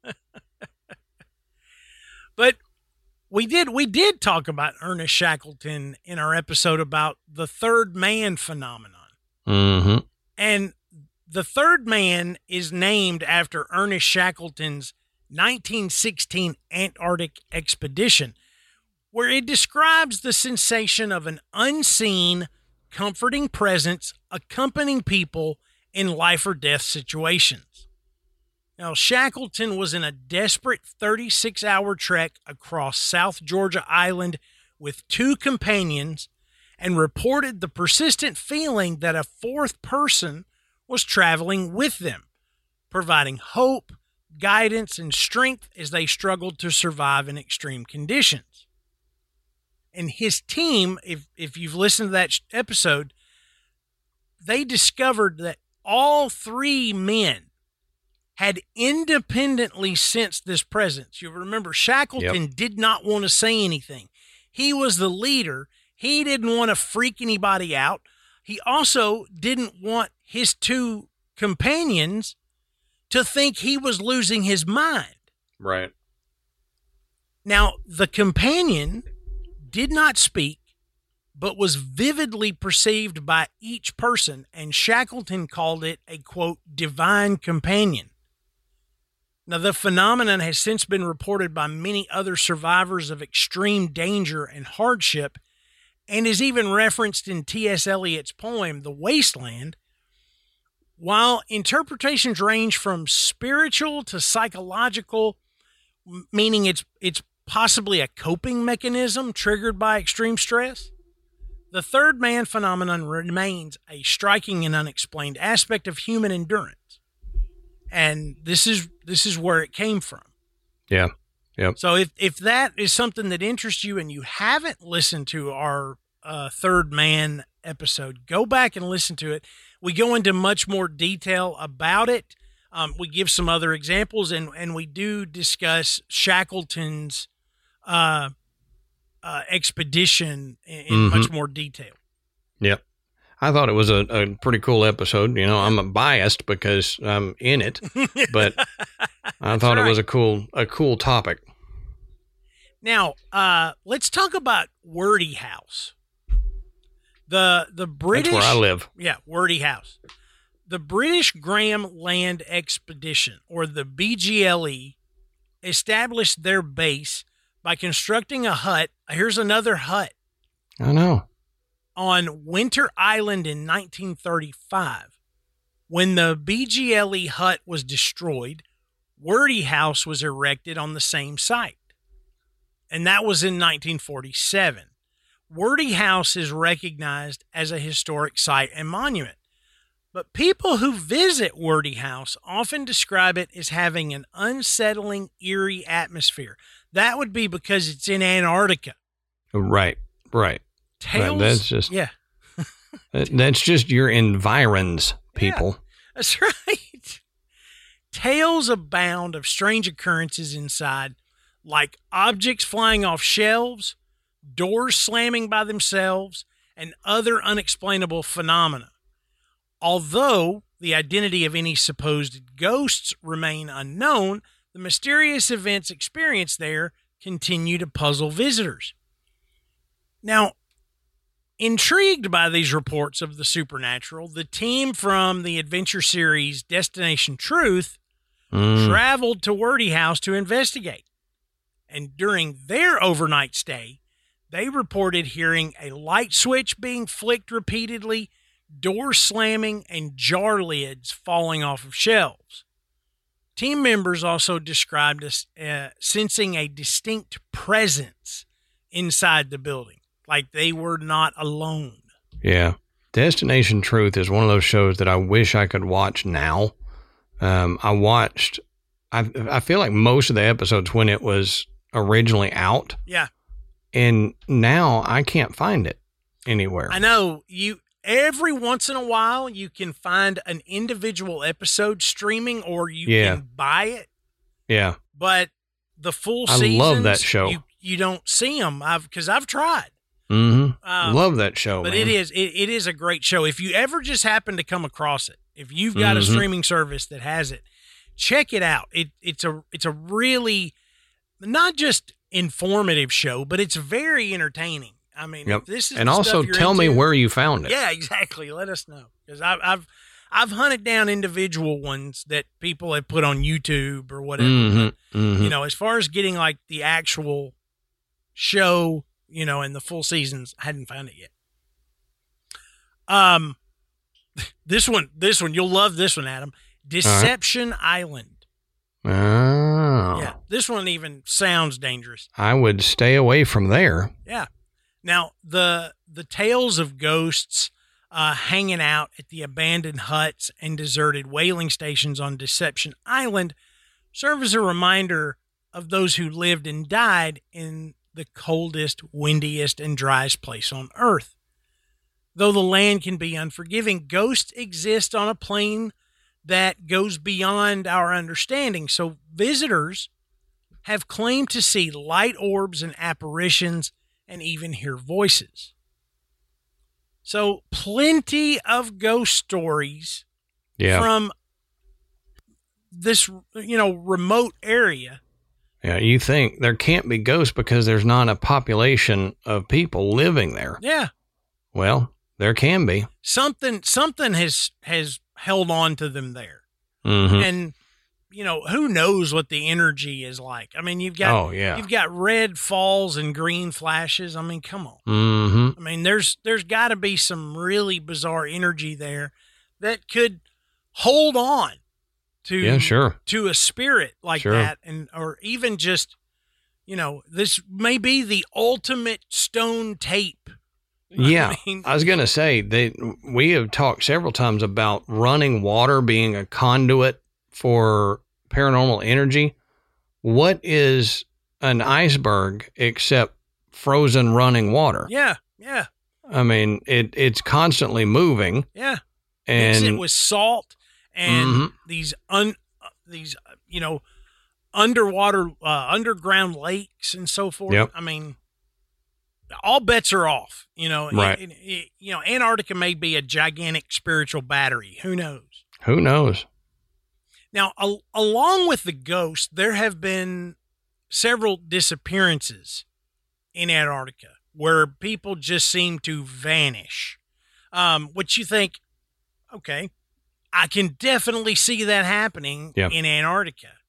But we did talk about Ernest Shackleton in our episode about the third man phenomenon. Mm-hmm. And the third man is named after Ernest Shackleton's 1916 Antarctic expedition, where it describes the sensation of an unseen, comforting presence accompanying people in life or death situations. Now, Shackleton was in a desperate 36-hour trek across South Georgia Island with 2 companions and reported the persistent feeling that a fourth person was traveling with them, providing hope, guidance, and strength as they struggled to survive in extreme conditions. And his team, if you've listened to that episode, they discovered that all 3 men had independently sensed this presence. You remember, Shackleton did not want to say anything. He was the leader. He didn't want to freak anybody out. He also didn't want his 2 companions to think he was losing his mind. Right. Now, the companion did not speak, but was vividly perceived by each person, and Shackleton called it a, quote, divine companion. Now, the phenomenon has since been reported by many other survivors of extreme danger and hardship, and is even referenced in T.S. Eliot's poem, The Wasteland. While interpretations range from spiritual to psychological, meaning it's possibly a coping mechanism triggered by extreme stress, the third man phenomenon remains a striking and unexplained aspect of human endurance. And this is where it came from. Yeah. Yep. So if that is something that interests you and you haven't listened to our third man episode, go back and listen to it. We go into much more detail about it. We give some other examples, and we do discuss Shackleton's expedition in much more detail. Yep. I thought it was a pretty cool episode. You know, I'm biased because I'm in it, but I thought it was a cool topic. Now, let's talk about Wordie House. The British. That's where I live. Yeah, Wordie House. The British Graham Land Expedition, or the BGLE, established their base by constructing a hut. Here's another hut I know. on Winter Island in 1935. When the BGLE hut was destroyed, Wordie House was erected on the same site. And that was in 1947. Wordie House is recognized as a historic site and monument. But people who visit Wordie House often describe it as having an unsettling, eerie atmosphere. That would be because it's in Antarctica. Right. Tales, That's just yeah, that's just your environs, people. Yeah, that's right. Tales abound of strange occurrences inside, like objects flying off shelves, doors slamming by themselves, and other unexplainable phenomena. Although the identity of any supposed ghosts remain unknown, the mysterious events experienced there continue to puzzle visitors. Now, intrigued by these reports of the supernatural, the team from the adventure series Destination Truth traveled to Wordie House to investigate. And during their overnight stay, they reported hearing a light switch being flicked repeatedly, doors slamming, and jar lids falling off of shelves. Team members also described us sensing a distinct presence inside the building, like they were not alone. Yeah. Destination Truth is one of those shows that I wish I could watch now. I feel like most of the episodes when it was originally out. Yeah. And now I can't find it anywhere. I know every once in a while you can find an individual episode streaming or you can buy it. Yeah. But the full seasons, I love that show. You don't see them because I've tried. Mm-hmm. Love that show, but man. it is a great show. If you ever just happen to come across it, if you've got a streaming service that has it, check it out. It's a really not just informative show, but it's very entertaining. I mean, if this is and also tell me where you found it. Yeah, exactly. Let us know because I've hunted down individual ones that people have put on YouTube or whatever. But, you know, as far as getting like the actual show, you know, and the full seasons, I hadn't found it yet. This one, you'll love this one, Adam. Deception Island. Oh. Yeah, this one even sounds dangerous. I would stay away from there. Yeah. Now, the tales of ghosts hanging out at the abandoned huts and deserted whaling stations on Deception Island serve as a reminder of those who lived and died in the coldest, windiest, and driest place on Earth. Though the land can be unforgiving, ghosts exist on a plane that goes beyond our understanding. So visitors have claimed to see light orbs and apparitions and even hear voices. So plenty of ghost stories from this, you know, remote area. Yeah, you think there can't be ghosts because there's not a population of people living there. Yeah. Well, there can be. Something has held on to them there. And you know, who knows what the energy is like? I mean, you've got red falls and green flashes. I mean, come on. I mean, there's got to be some really bizarre energy there that could hold on to a spirit like that, and or even just, you know, this may be the ultimate stone tape. Yeah, I was going to say we have talked several times about running water being a conduit for paranormal energy. What is an iceberg except frozen running water? Yeah. I mean, it's constantly moving. Yeah, and mix it with salt and these you know, underground lakes and so forth. Yep. I mean, all bets are off. You know, right? You know, Antarctica may be a gigantic spiritual battery. Who knows? Who knows? Now, along with the ghosts, there have been several disappearances in Antarctica where people just seem to vanish. Which you think, okay, I can definitely see that happening in Antarctica.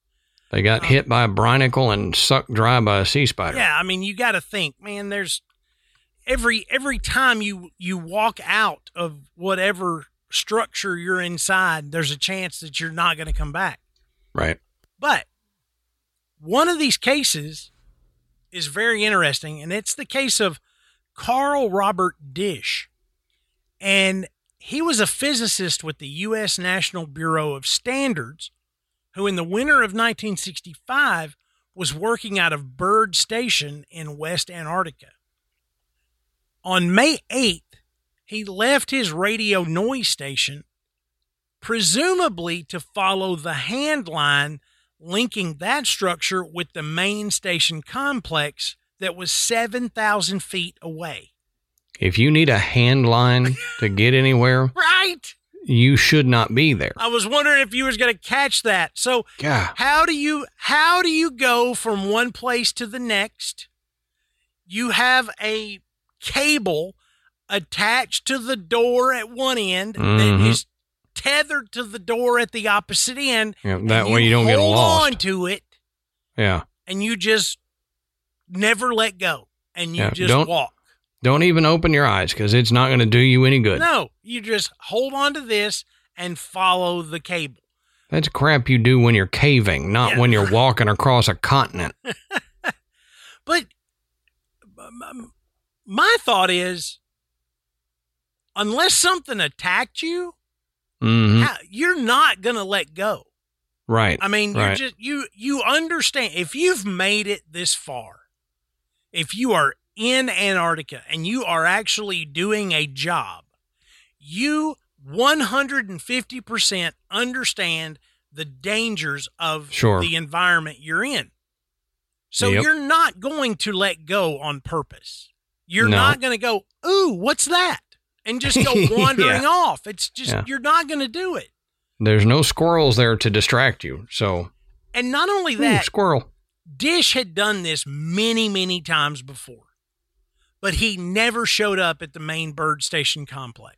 They got hit by a brinacle and sucked dry by a sea spider. Yeah, I mean, you got to think, man. There's every time you walk out of whatever structure you're inside, there's a chance that you're not going to come back. Right. But one of these cases is very interesting, and it's the case of Carl Robert Dish. And he was a physicist with the U.S. National Bureau of Standards, who in the winter of 1965 was working out of Byrd Station in West Antarctica. On May 8th, he left his radio noise station, presumably to follow the hand line linking that structure with the main station complex that was 7,000 feet away. If you need a hand line to get anywhere, Right. you should not be there. I was wondering if you was going to catch that. So God. how do you go from one place to the next? You have a cable attached to the door at one end that is tethered to the door at the opposite end. Yeah, that way you don't get lost. Hold on to it, Yeah. and you just never let go, and you just don't- walk. Don't even open your eyes because it's not going to do you any good. No, you just hold on to this and follow the cable. That's crap you do when you're caving, not when you're walking across a continent. But my thought is, unless something attacked you, you're not going to let go. Right. I mean, you're right. just you understand, if you've made it this far, if you are in Antarctica and you are actually doing a job, you 150% understand the dangers of the environment you're in. So you're not going to let go on purpose. You're not going to go, ooh, what's that? And just go wandering off. It's just, you're not going to do it. There's no squirrels there to distract you. So, and not only that, squirrel. Dish had done this many, many times before, but he never showed up at the main Byrd Station complex.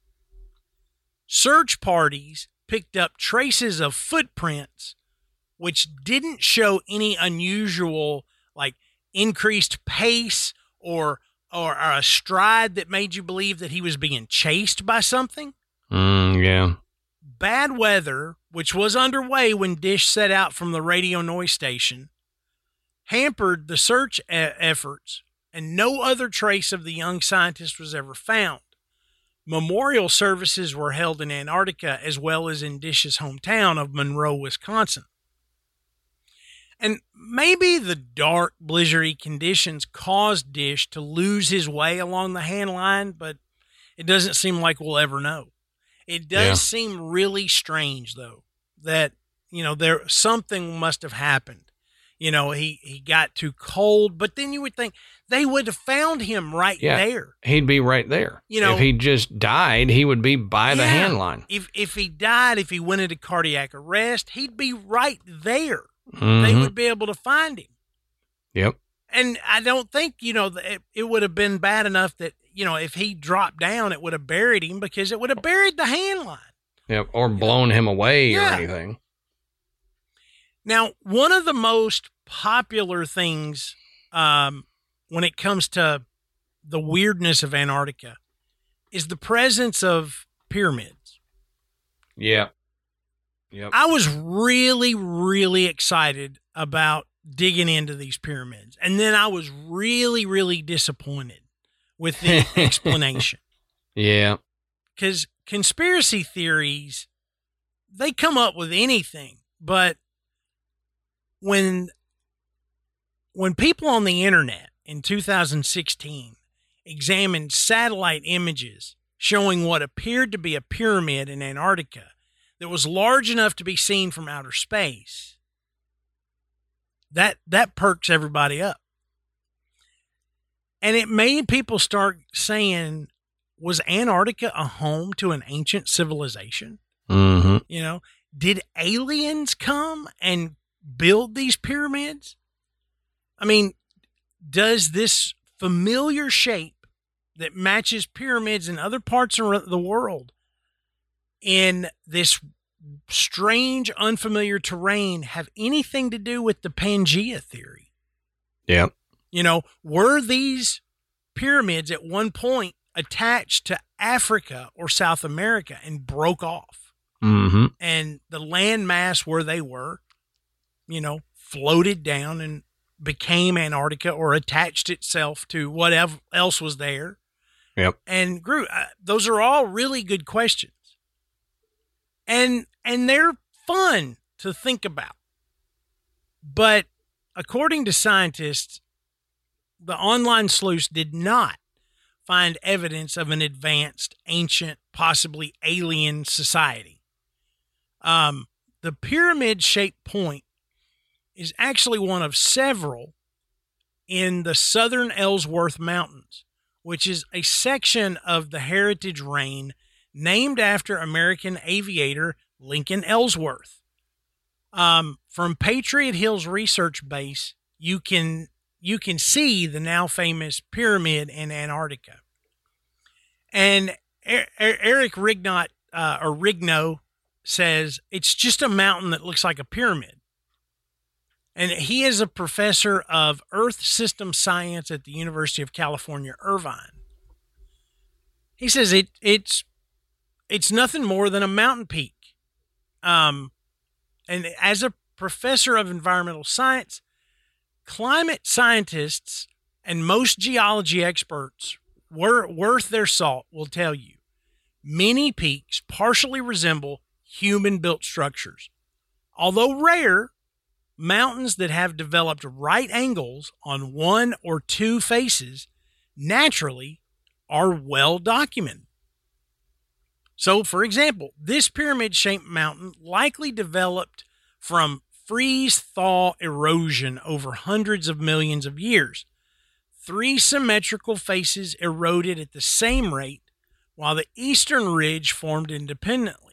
Search parties picked up traces of footprints, which didn't show any unusual, like increased pace or a stride that made you believe that he was being chased by something. Yeah. Bad weather, which was underway when Dish set out from the radio noise station, hampered the search efforts, and no other trace of the young scientist was ever found. Memorial services were held in Antarctica as well as in Dish's hometown of Monroe, Wisconsin. And maybe the dark, blizzardy conditions caused Dish to lose his way along the hand line, but it doesn't seem like we'll ever know. It does seem really strange, though, that, there something must have happened. He got too cold, but then you would think they would have found him right there. He'd be right there. If he just died, he would be by the hand line. If he died, if he went into cardiac arrest, he'd be right there. They would be able to find him. Yep. And I don't think, it would have been bad enough that, if he dropped down, it would have buried him because it would have buried the hand line. Yep. Or blown him away or anything. Now, one of the most popular things when it comes to the weirdness of Antarctica is the presence of pyramids. Yeah. Yep. I was really, really excited about digging into these pyramids. And then I was really, really disappointed with the explanation. Yeah. Because conspiracy theories, they come up with anything. But when people on the internet in 2016 examined satellite images showing what appeared to be a pyramid in Antarctica that was large enough to be seen from outer space, that perks everybody up. And it made people start saying, was Antarctica a home to an ancient civilization? Mm-hmm. Did aliens come and build these pyramids? I mean, does this familiar shape that matches pyramids in other parts of the world in this strange, unfamiliar terrain have anything to do with the Pangea theory? Yep. Were these pyramids at one point attached to Africa or South America and broke off? Mm-hmm. And the landmass where they were, floated down and became Antarctica or attached itself to whatever else was there. Yep. And grew. Those are all really good questions. And they're fun to think about. But according to scientists, the online sleuths did not find evidence of an advanced, ancient, possibly alien society. The pyramid-shaped point is actually one of several in the southern Ellsworth Mountains, which is a section of the Heritage Range named after American aviator Lincoln Ellsworth. From Patriot Hill's research base, you can see the now famous pyramid in Antarctica. And Eric Rigno says it's just a mountain that looks like a pyramid. And he is a professor of Earth System Science at the University of California, Irvine. He says it's nothing more than a mountain peak. And as a professor of environmental science, climate scientists and most geology experts worth their salt will tell you many peaks partially resemble human-built structures. Although rare, mountains that have developed right angles on one or two faces naturally are well documented. So, for example, this pyramid-shaped mountain likely developed from freeze-thaw erosion over hundreds of millions of years. 3 symmetrical faces eroded at the same rate, while the eastern ridge formed independently.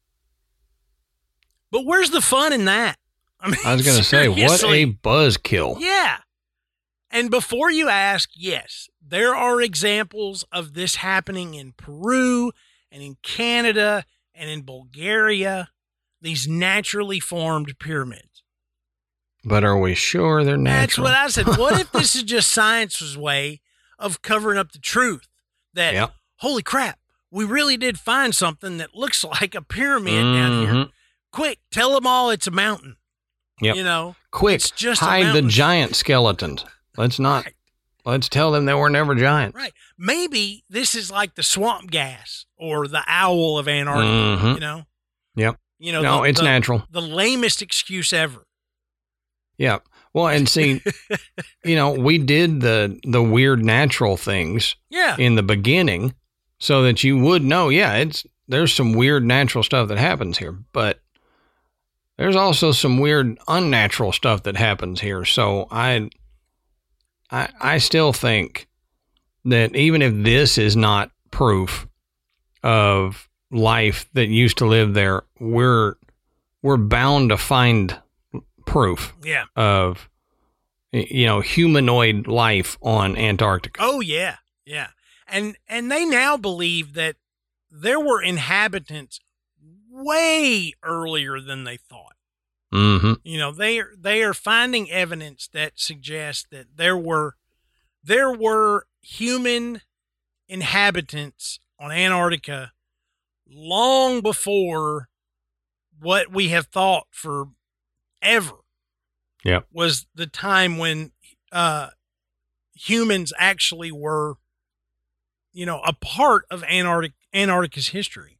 But where's the fun in that? I was going to say, what a buzzkill. Yeah. And before you ask, yes, there are examples of this happening in Peru and in Canada and in Bulgaria, these naturally formed pyramids. But are we sure they're natural? That's what I said. What if this is just science's way of covering up the truth? That, Holy crap, we really did find something that looks like a pyramid down here. Quick, tell them all it's a mountain. Yep. Quick, it's just hide the giant skeletons. Let's tell them they were never giants. Right. Maybe this is like the swamp gas or the owl of Antarctica, Yep. No, it's natural. The lamest excuse ever. Yeah. Well, and see, we did the weird natural things in the beginning so that you would know, there's some weird natural stuff that happens here, but there's also some weird unnatural stuff that happens here. So I still think that even if this is not proof of life that used to live there, we're bound to find proof of humanoid life on Antarctica. Oh yeah. Yeah. And they now believe that there were inhabitants way earlier than they thought. Mm-hmm. They are finding evidence that suggests that there were human inhabitants on Antarctica long before what we have thought forever was the time when humans actually were, a part of Antarctica's history.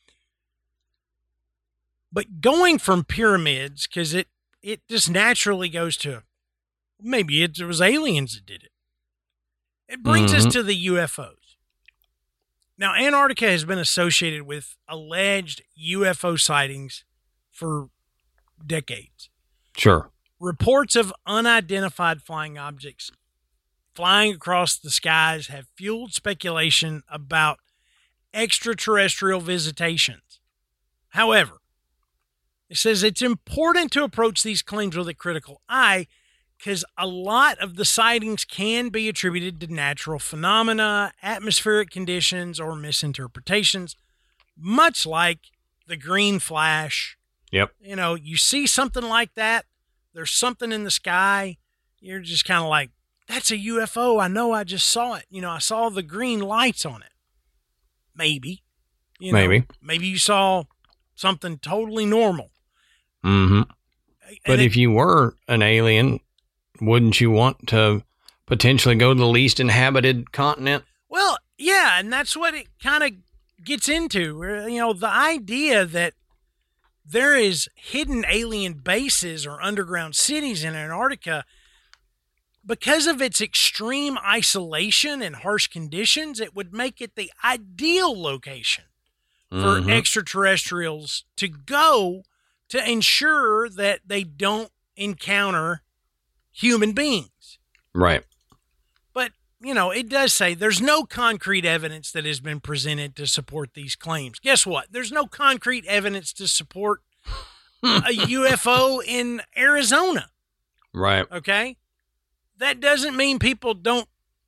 But going from pyramids, because it just naturally goes to, maybe it was aliens that did it. It brings us to the UFOs. Now, Antarctica has been associated with alleged UFO sightings for decades. Sure. Reports of unidentified flying objects flying across the skies have fueled speculation about extraterrestrial visitations. However, it says it's important to approach these claims with a critical eye because a lot of the sightings can be attributed to natural phenomena, atmospheric conditions, or misinterpretations, much like the green flash. Yep. You know, you see something like that, there's something in the sky, you're just kind of like, that's a UFO. I know, I just saw it. You know, I saw the green lights on it. Maybe. You know, maybe you saw something totally normal. Mm-hmm. But if you were an alien, wouldn't you want to potentially go to the least inhabited continent? Well, yeah, and that's what it kind of gets into. You know, the idea that there is hidden alien bases or underground cities in Antarctica, because of its extreme isolation and harsh conditions, it would make it the ideal location for extraterrestrials to go to ensure that they don't encounter human beings. Right. But, you know, it does say there's no concrete evidence that has been presented to support these claims. Guess what? There's no concrete evidence to support a UFO in Arizona. Right. Okay? That doesn't mean people don't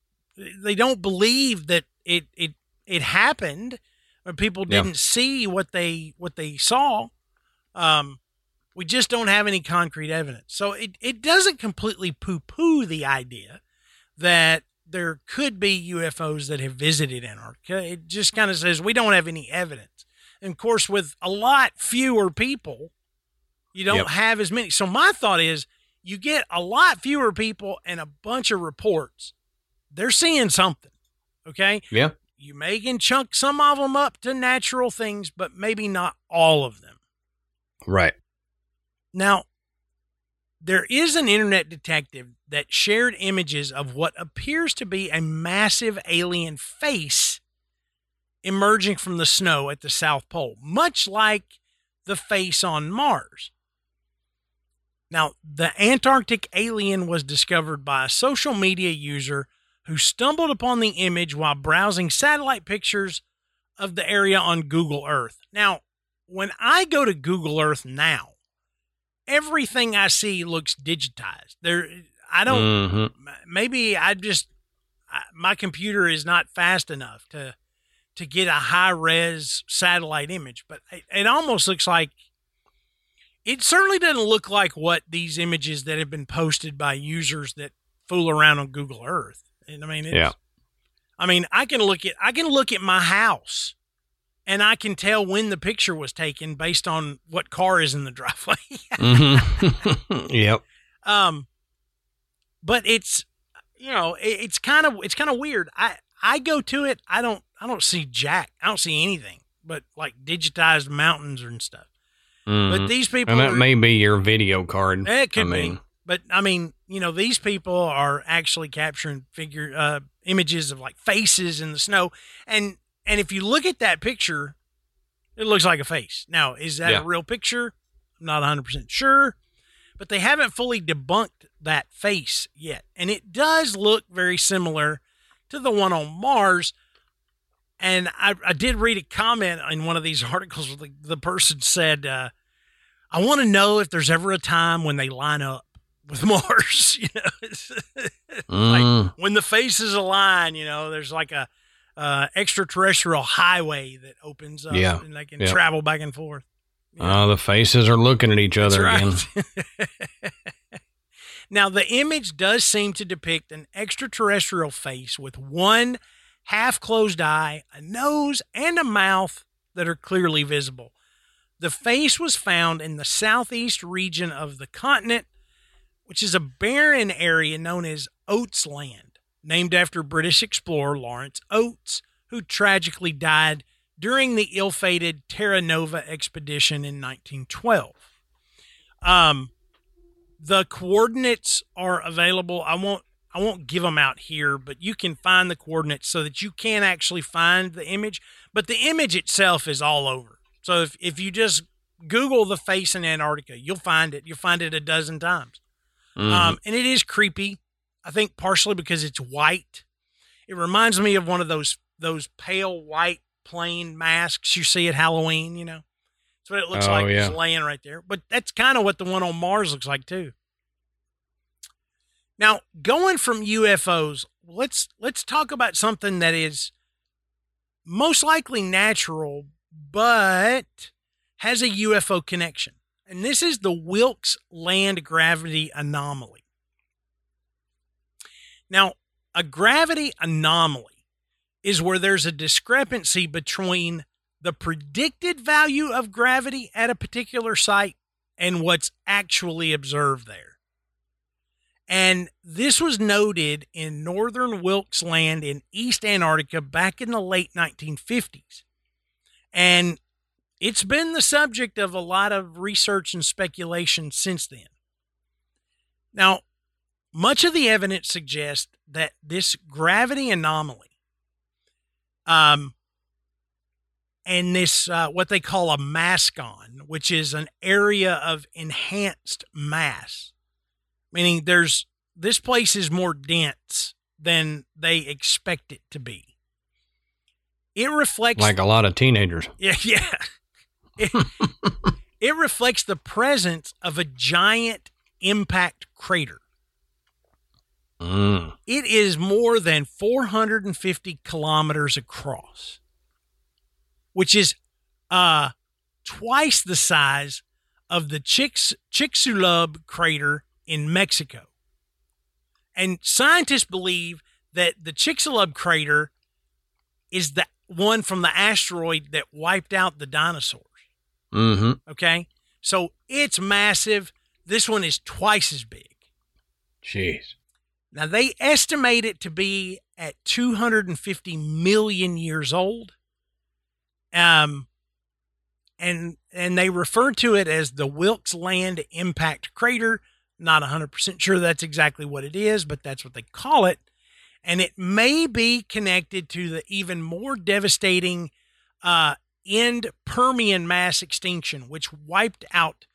believe that it happened, or people didn't see what they saw. We just don't have any concrete evidence. So it doesn't completely poo-poo the idea that there could be UFOs that have visited Antarctica. It just kind of says we don't have any evidence. And of course, with a lot fewer people, you don't have as many. So my thought is, you get a lot fewer people and a bunch of reports. They're seeing something, okay? Yeah. You may can chunk some of them up to natural things, but maybe not all of them. Right. Now, there is an internet detective that shared images of what appears to be a massive alien face emerging from the snow at the South Pole, much like the face on Mars. Now, the Antarctic alien was discovered by a social media user who stumbled upon the image while browsing satellite pictures of the area on Google Earth. Now, when I go to Google Earth now, everything I see looks digitized. Maybe my computer is not fast enough to get a high-res satellite image, but it almost looks like, it certainly doesn't look like what these images that have been posted by users that fool around on Google Earth. And I mean, I can look at my house and I can tell when the picture was taken based on what car is in the driveway. Yep. But it's, you know, it's kind of weird. I go to it. I don't see jack. I don't see anything but like digitized mountains and stuff. But these people, and that may be your video card. It could be. But I mean, you know, these people are actually capturing images of like faces in the snow. And if you look at that picture, it looks like a face. Now, is that a real picture? I'm not 100% sure, but they haven't fully debunked that face yet. And it does look very similar to the one on Mars. And I did read a comment in one of these articles where the person said, I want to know if there's ever a time when they line up with Mars. You know, like when the faces align, you know, there's like a extraterrestrial highway that opens up and they can travel back and forth. The faces are looking at each other again. Now, the image does seem to depict an extraterrestrial face with one half-closed eye, a nose, and a mouth that are clearly visible. The face was found in the southeast region of the continent, which is a barren area known as Oates Land, named after British explorer Lawrence Oates, who tragically died during the ill-fated Terra Nova expedition in 1912. The coordinates are available. I won't give them out here, but you can find the coordinates so that you can actually find the image. But the image itself is all over. So if you just Google the face in Antarctica, you'll find it. You'll find it a dozen times. And it is creepy. I think partially because it's white. It reminds me of one of those pale white plain masks you see at Halloween, you know. That's what it looks like. It's laying right there. But that's kind of what the one on Mars looks like too. Now, going from UFOs, let's talk about something that is most likely natural, but has a UFO connection. And this is the Wilkes Land Gravity Anomaly. Now, a gravity anomaly is where there's a discrepancy between the predicted value of gravity at a particular site and what's actually observed there. And this was noted in northern Wilkes Land in East Antarctica back in the late 1950s. And it's been the subject of a lot of research and speculation since then. Now, much of the evidence suggests that this gravity anomaly and this, what they call a mascon, which is an area of enhanced mass, meaning this place is more dense than they expect it to be. It reflects... Like a lot of teenagers. Yeah. It reflects the presence of a giant impact crater. It is more than 450 kilometers across, which is twice the size of the Chicxulub crater in Mexico. And scientists believe that the Chicxulub crater is the one from the asteroid that wiped out the dinosaurs. Mm-hmm. Okay? So it's massive. This one is twice as big. Jeez. Now, they estimate it to be at 250 million years old. And they refer to it as the Wilkes Land Impact Crater. Not 100% sure that's exactly what it is, but that's what they call it. And it may be connected to the even more devastating end Permian mass extinction, which wiped out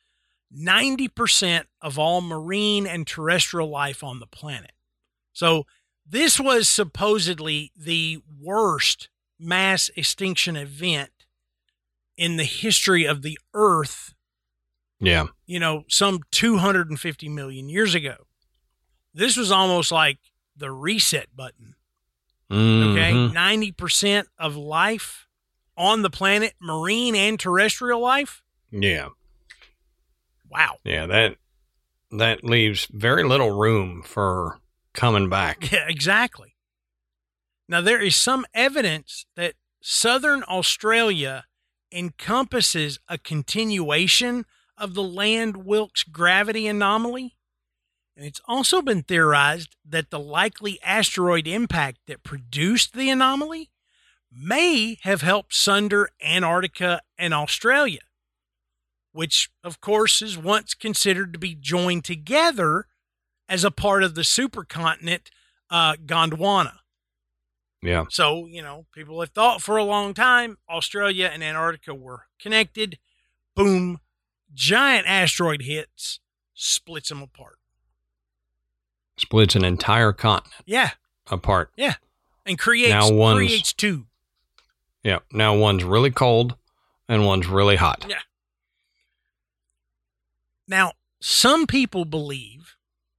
90% of all marine and terrestrial life on the planet. So this was supposedly the worst mass extinction event in the history of the Earth. Yeah. Some 250 million years ago. This was almost like the reset button. Mm-hmm. Okay. 90% of life on the planet, marine and terrestrial life. Yeah. Wow. Yeah. That leaves very little room for coming back. Yeah, exactly. Now, there is some evidence that southern Australia encompasses a continuation of the Land Wilkes gravity anomaly. And it's also been theorized that the likely asteroid impact that produced the anomaly may have helped sunder Antarctica and Australia, which, of course, is once considered to be joined together as a part of the supercontinent Gondwana. Yeah. So, people have thought for a long time Australia and Antarctica were connected. Boom. Giant asteroid hits, splits them apart. Splits an entire continent. Yeah. Apart. Yeah. And creates two. Yeah. Now one's really cold and one's really hot. Yeah. Now, some people believe,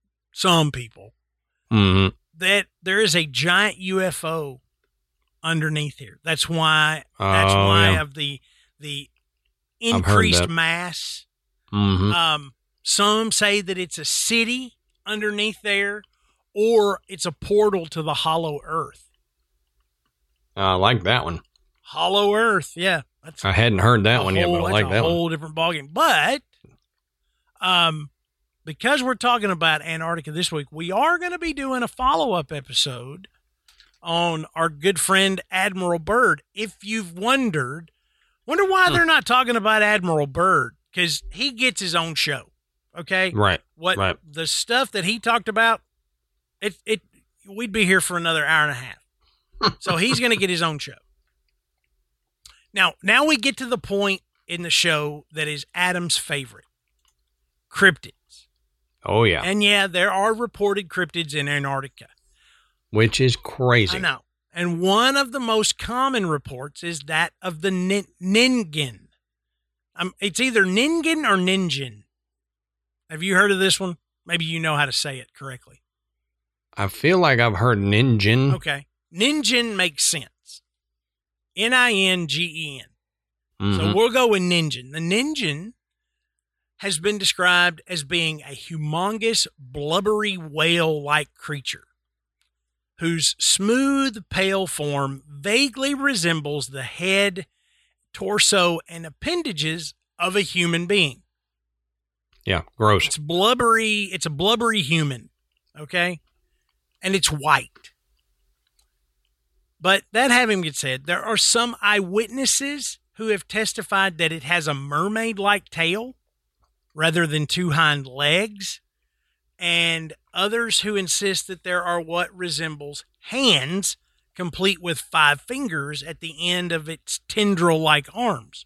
mm-hmm. that there is a giant UFO underneath here. That's why of the increased mass. Mm-hmm. Some say that it's a city underneath there, or it's a portal to the Hollow Earth. I like that one. Hollow Earth, yeah. I hadn't heard that one yet, but I like that one. That's a whole different ballgame. But because we're talking about Antarctica this week, we are going to be doing a follow-up episode on our good friend Admiral Byrd. If you've wonder why they're not talking about Admiral Byrd, because he gets his own show. Okay, right. The stuff that he talked about, we'd be here for another hour and a half. So he's going to get his own show. Now we get to the point in the show that is Adam's favorite, cryptids. Oh yeah, and yeah, there are reported cryptids in Antarctica, which is crazy. I know. And one of the most common reports is that of the Ningen. It's either Ningen or Ningen. Have you heard of this one? Maybe you know how to say it correctly. I feel like I've heard Ningen. Okay. Ningen makes sense.Ningen. So we'll go with Ningen. The Ningen has been described as being a humongous, blubbery whale-like creature whose smooth, pale form vaguely resembles the head, torso, and appendages of a human being. Yeah, gross. It's blubbery. It's a blubbery human, okay? And it's white. But that having been said, there are some eyewitnesses who have testified that it has a mermaid-like tail rather than two hind legs, and others who insist that there are what resembles hands, complete with 5 fingers at the end of its tendril-like arms.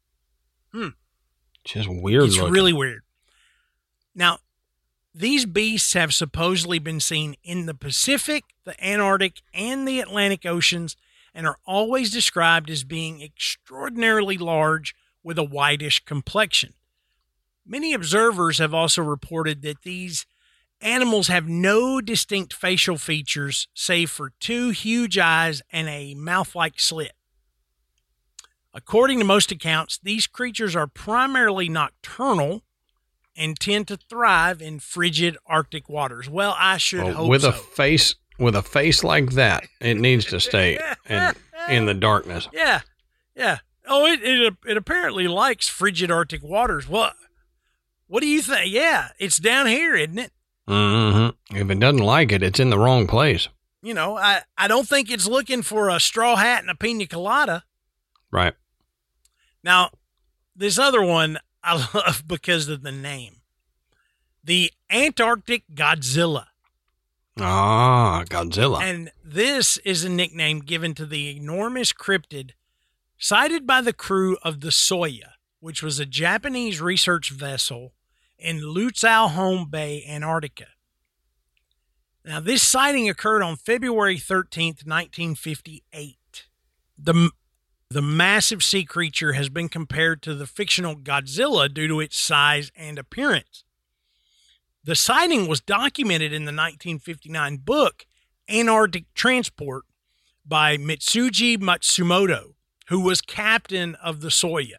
Just weird It's looking. really weird. Now, these beasts have supposedly been seen in the Pacific, the Antarctic, and the Atlantic Oceans, and are always described as being extraordinarily large with a whitish complexion. Many observers have also reported that these animals have no distinct facial features save for 2 huge eyes and a mouth-like slit. According to most accounts, these creatures are primarily nocturnal and tend to thrive in frigid Arctic waters. Well, I should hope with so. a face like that, it needs to stay in the darkness. Yeah. Oh, it apparently likes frigid Arctic waters. What do you think? Yeah, it's down here, isn't it? Mm-hmm. If it doesn't like it, it's in the wrong place. You know, I don't think it's looking for a straw hat and a pina colada. Right. Now, this other one I love because of the name. The Antarctic Godzilla. Ah, Godzilla. And this is a nickname given to the enormous cryptid sighted by the crew of the Soya, which was a Japanese research vessel in Lutzow Bay, Antarctica. Now, this sighting occurred on February 13th, 1958. The massive sea creature has been compared to the fictional Godzilla due to its size and appearance. The sighting was documented in the 1959 book Antarctic Transport by Mitsuji Matsumoto, who was captain of the Soya.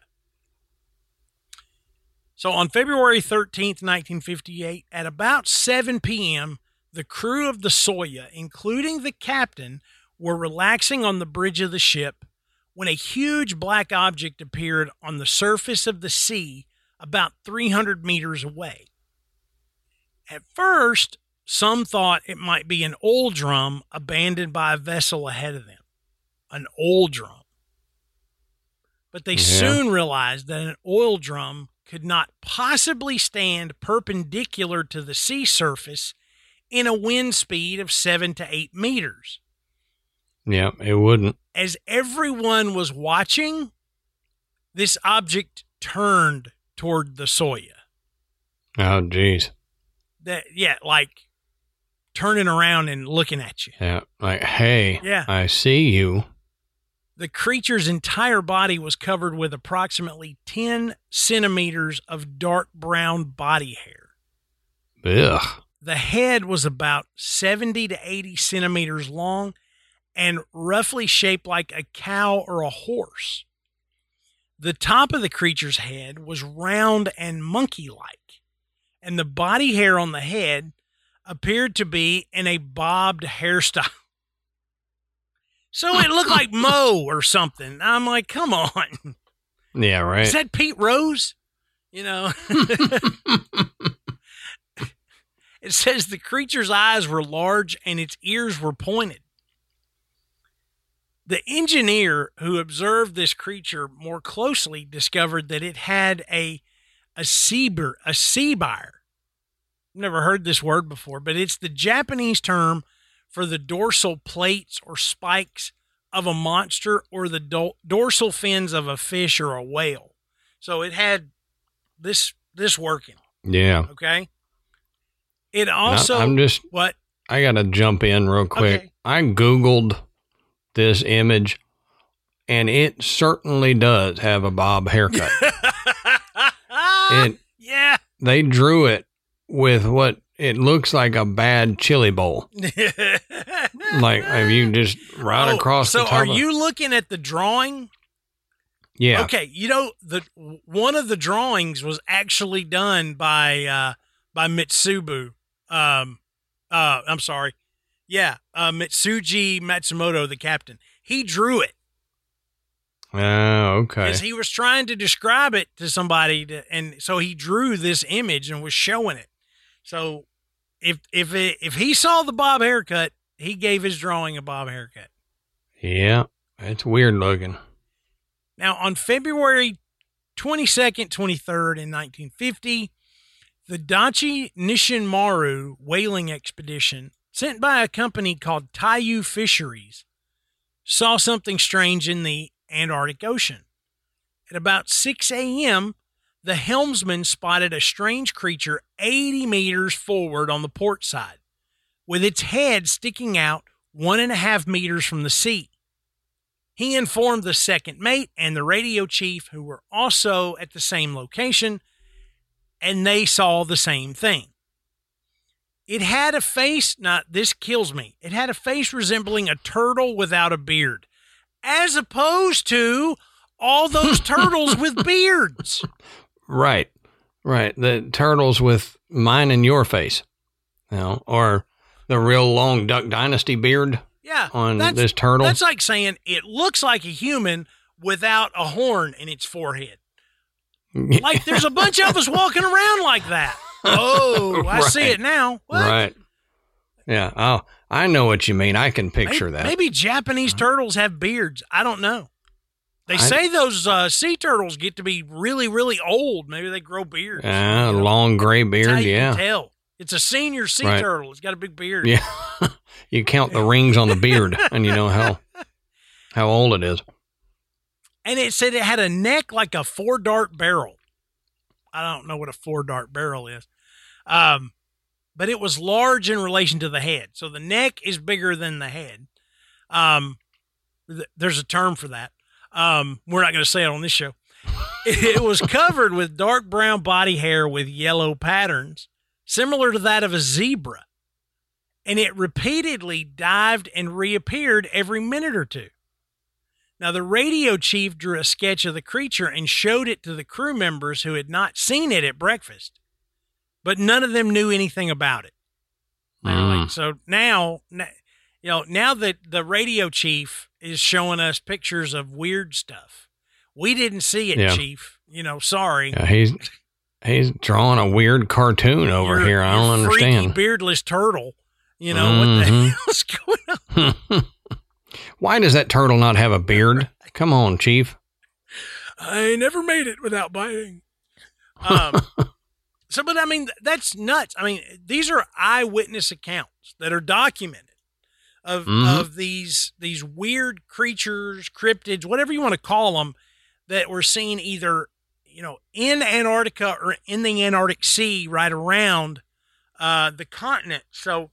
So on February 13th, 1958, at about 7 p.m., the crew of the Soya, including the captain, were relaxing on the bridge of the ship when a huge black object appeared on the surface of the sea about 300 meters away. At first, some thought it might be an oil drum abandoned by a vessel ahead of them. An oil drum. But they soon realized that an oil drum could not possibly stand perpendicular to the sea surface in a wind speed of 7 to 8 meters. Yeah, it wouldn't. As everyone was watching, this object turned toward the Soya. Oh, geez. Like turning around and looking at you. Yeah, like, hey, Yeah. I see you. The creature's entire body was covered with approximately 10 centimeters of dark brown body hair. Ugh. The head was about 70 to 80 centimeters long and roughly shaped like a cow or a horse. The top of the creature's head was round and monkey-like, and the body hair on the head appeared to be in a bobbed hairstyle. So it looked like Mo or something. I'm like, come on. Yeah, right. Is that Pete Rose? You know? It says the creature's eyes were large and its ears were pointed. The engineer who observed this creature more closely discovered that it had a seebar. I've never heard this word before, but it's the Japanese term for the dorsal plates or spikes of a monster or the dorsal fins of a fish or a whale. So it had this working. Yeah. Okay. It also, what? I got to jump in real quick. Okay. I Googled this image and it certainly does have a bob haircut. Yeah. They drew it with what it looks like a bad chili bowl. Like, if you just right across the top. So are you looking at the drawing? Yeah. Okay, the one of the drawings was actually done by Mitsubu. I'm sorry. Yeah, Mitsuji Matsumoto, the captain. He drew it. Oh, okay. Because he was trying to describe it to somebody, and so he drew this image and was showing it. So if he saw the bob haircut, he gave his drawing a bob haircut. Yeah, it's weird looking. Now, on February 22nd, 23rd in 1950, the Dachi Nishinmaru whaling expedition, sent by a company called Taiyu Fisheries, saw something strange in the Antarctic Ocean. At about 6 a.m., the helmsman spotted a strange creature 80 meters forward on the port side, with its head sticking out 1.5 meters from the sea. He informed the second mate and the radio chief, who were also at the same location, and they saw the same thing. It had a face, this kills me, it had a face resembling a turtle without a beard, as opposed to all those turtles with beards. Right. The turtles with mine and your face, or the real long Duck Dynasty beard. Yeah, on this turtle. That's like saying it looks like a human without a horn in its forehead. Like there's a bunch of us walking around like that. Oh, I see it now. What? Right. Yeah. Oh, I know what you mean. I can picture that. Maybe Japanese turtles have beards. I don't know. They say those sea turtles get to be really, really old. Maybe they grow beards. Long gray beard. That's how you can tell. It's a senior sea turtle. It's got a big beard. Yeah. You count the rings on the beard and you know how old it is. And it said it had a neck like a 4-dart barrel. I don't know what a 4-dart barrel is. But it was large in relation to the head. So the neck is bigger than the head. There's a term for that. We're not going to say it on this show. It was covered with dark brown body hair with yellow patterns, similar to that of a zebra. And it repeatedly dived and reappeared every minute or two. Now, the radio chief drew a sketch of the creature and showed it to the crew members who had not seen it at breakfast, but none of them knew anything about it. So now that the radio chief is showing us pictures of weird stuff, we didn't see it, Chief. Sorry. Yeah, he's drawing a weird cartoon over here. I don't understand. Freaky beardless turtle. What the hell's going on? Why does that turtle not have a beard? Come on, Chief. I never made it without biting. But I mean, that's nuts. I mean, these are eyewitness accounts that are documented of these weird creatures, cryptids, whatever you want to call them, that were seen either, in Antarctica or in the Antarctic Sea right around the continent. So,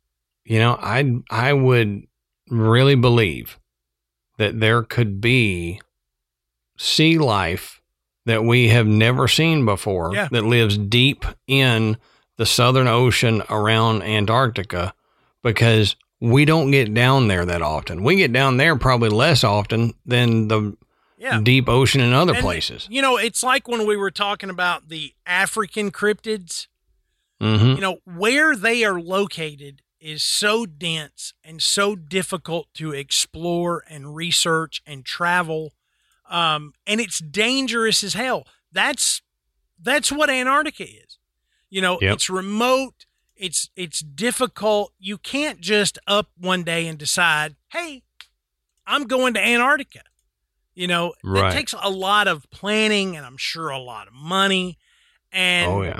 I would really believe that there could be sea life that we have never seen before that lives deep in the Southern Ocean around Antarctica, because we don't get down there that often. We get down there probably less often than the deep ocean in other places. It's like when we were talking about the African cryptids, where they are located is so dense and so difficult to explore and research and travel. And it's dangerous as hell. That's what Antarctica is. It's remote. It's difficult. You can't just up one day and decide, hey, I'm going to Antarctica. It takes a lot of planning and I'm sure a lot of money. And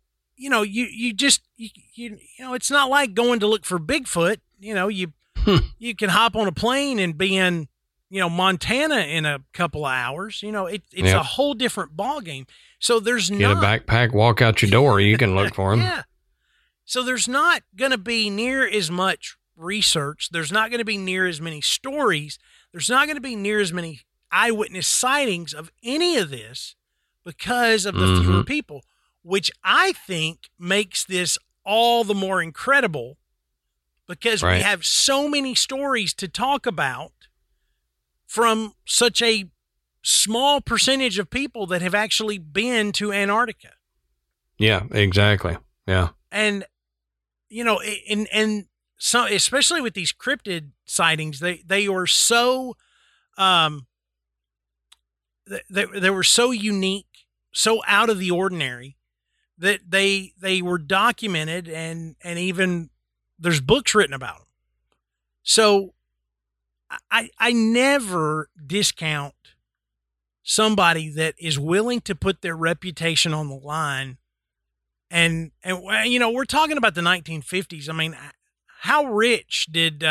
it's not like going to look for Bigfoot. You can hop on a plane and be in, Montana in a couple of hours. It's a whole different ballgame. So there's Get a backpack, walk out your door, you can look for them. Yeah. So there's not going to be near as much research. There's not going to be near as many stories. There's not going to be near as many eyewitness sightings of any of this because of the fewer people, which I think makes this all the more incredible because we have so many stories to talk about from such a small percentage of people that have actually been to Antarctica. Yeah, exactly. Yeah. And, you know, and so, especially with these cryptid sightings, they were so, they were so unique, so out of the ordinary that they were documented and even there's books written about them. So I never discount somebody that is willing to put their reputation on the line. And you know, we're talking about the 1950s. I mean, how rich did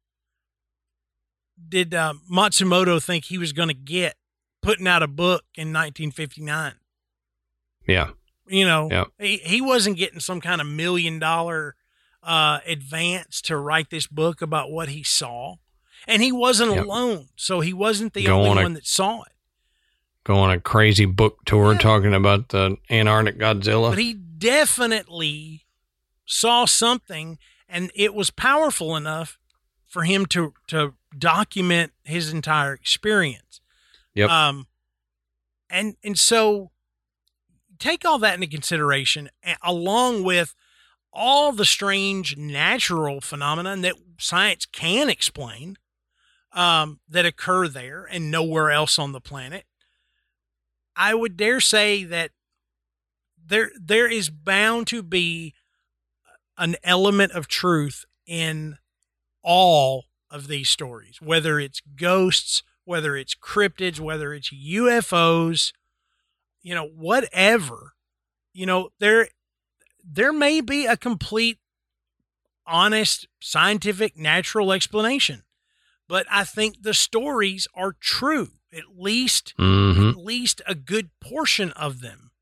Matsumoto think he was going to get putting out a book in 1959? Yeah. You know, he wasn't getting some kind of $1 million advance to write this book about what he saw. And he wasn't alone. So he wasn't the only one that saw it. Go on a crazy book tour talking about the Antarctic Godzilla. But he definitely saw something, and it was powerful enough for him to document his entire experience. Yep. And so take all that into consideration, along with all the strange natural phenomena that science can explain that occur there and nowhere else on the planet. I would dare say that there is bound to be an element of truth in all of these stories, whether it's ghosts, whether it's cryptids, whether it's UFOs, you know, whatever. You know, there may be a complete, honest, scientific, natural explanation, but I think the stories are true. At least a good portion of them.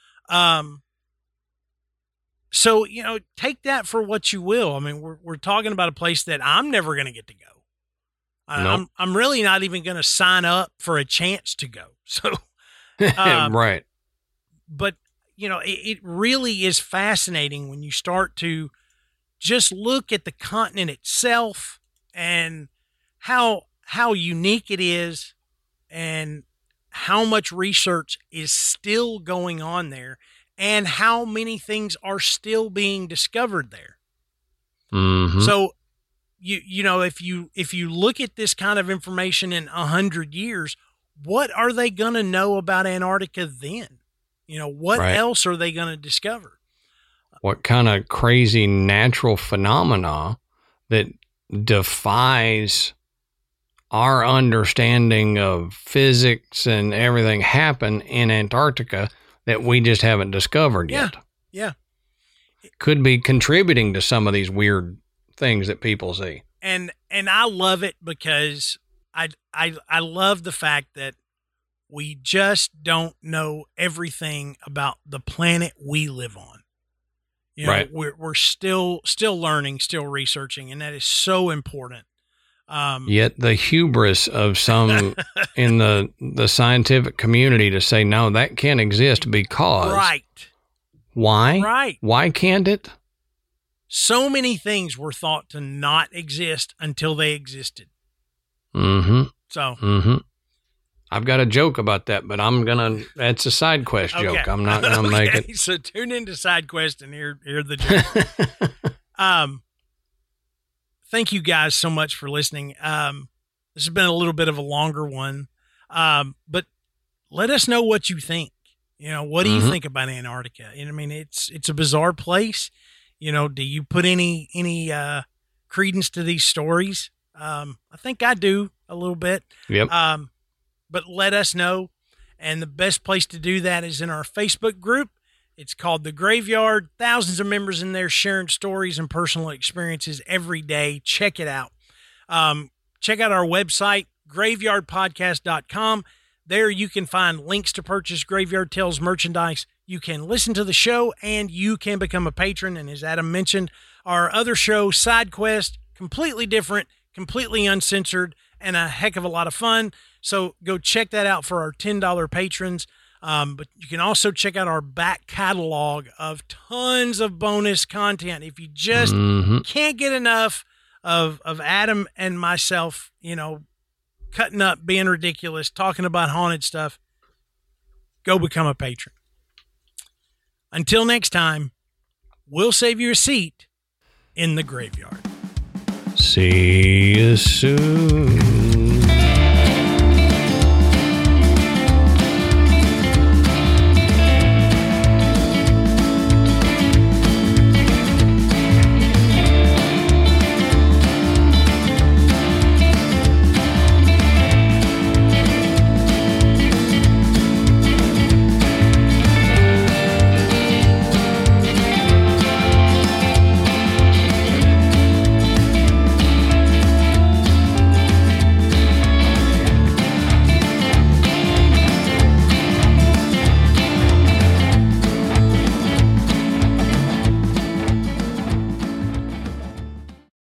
So, you know, take that for what you will. I mean, we're talking about a place that I'm never going to get to go. Nope. I'm really not even going to sign up for a chance to go. So, right. But, you know, it really is fascinating when you start to just look at the continent itself and how unique it is, and how much research is still going on there, and how many things are still being discovered there. Mm-hmm. So, you know, if you look at this kind of information in 100 years, what are they going to know about Antarctica then? You know, what else are they going to discover? What kind of crazy natural phenomena that defies our understanding of physics and everything happen in Antarctica that we just haven't discovered yet. Yeah. Could be contributing to some of these weird things that people see. And I love it because I love the fact that we just don't know everything about the planet we live on. You know, we're still learning, still researching, and that is so important. Yet the hubris of some in the scientific community to say, no, that can't exist because. Why? Right. Why can't it? So many things were thought to not exist until they existed. Mm-hmm. So. Mm-hmm. I've got a joke about that, but that's a side quest joke. I'm not going to make it. So tune into Side Quest and hear the joke. Thank you guys so much for listening. This has been a little bit of a longer one, but let us know what you think. You know, what do you think about Antarctica? And I mean, it's a bizarre place. You know, do you put any credence to these stories? I think I do a little bit. Yep. But let us know. And the best place to do that is in our Facebook group. It's called The Graveyard. Thousands of members in there sharing stories and personal experiences every day. Check it out. Check out our website, graveyardpodcast.com. There you can find links to purchase Graveyard Tales merchandise. You can listen to the show, and you can become a patron. And as Adam mentioned, our other show, Side Quest, completely different, completely uncensored, and a heck of a lot of fun. So go check that out for our $10 patrons. But you can also check out our back catalog of tons of bonus content. If you just can't get enough of Adam and myself, you know, cutting up, being ridiculous, talking about haunted stuff, go become a patron. Until next time, we'll save you a seat in the graveyard. See you soon.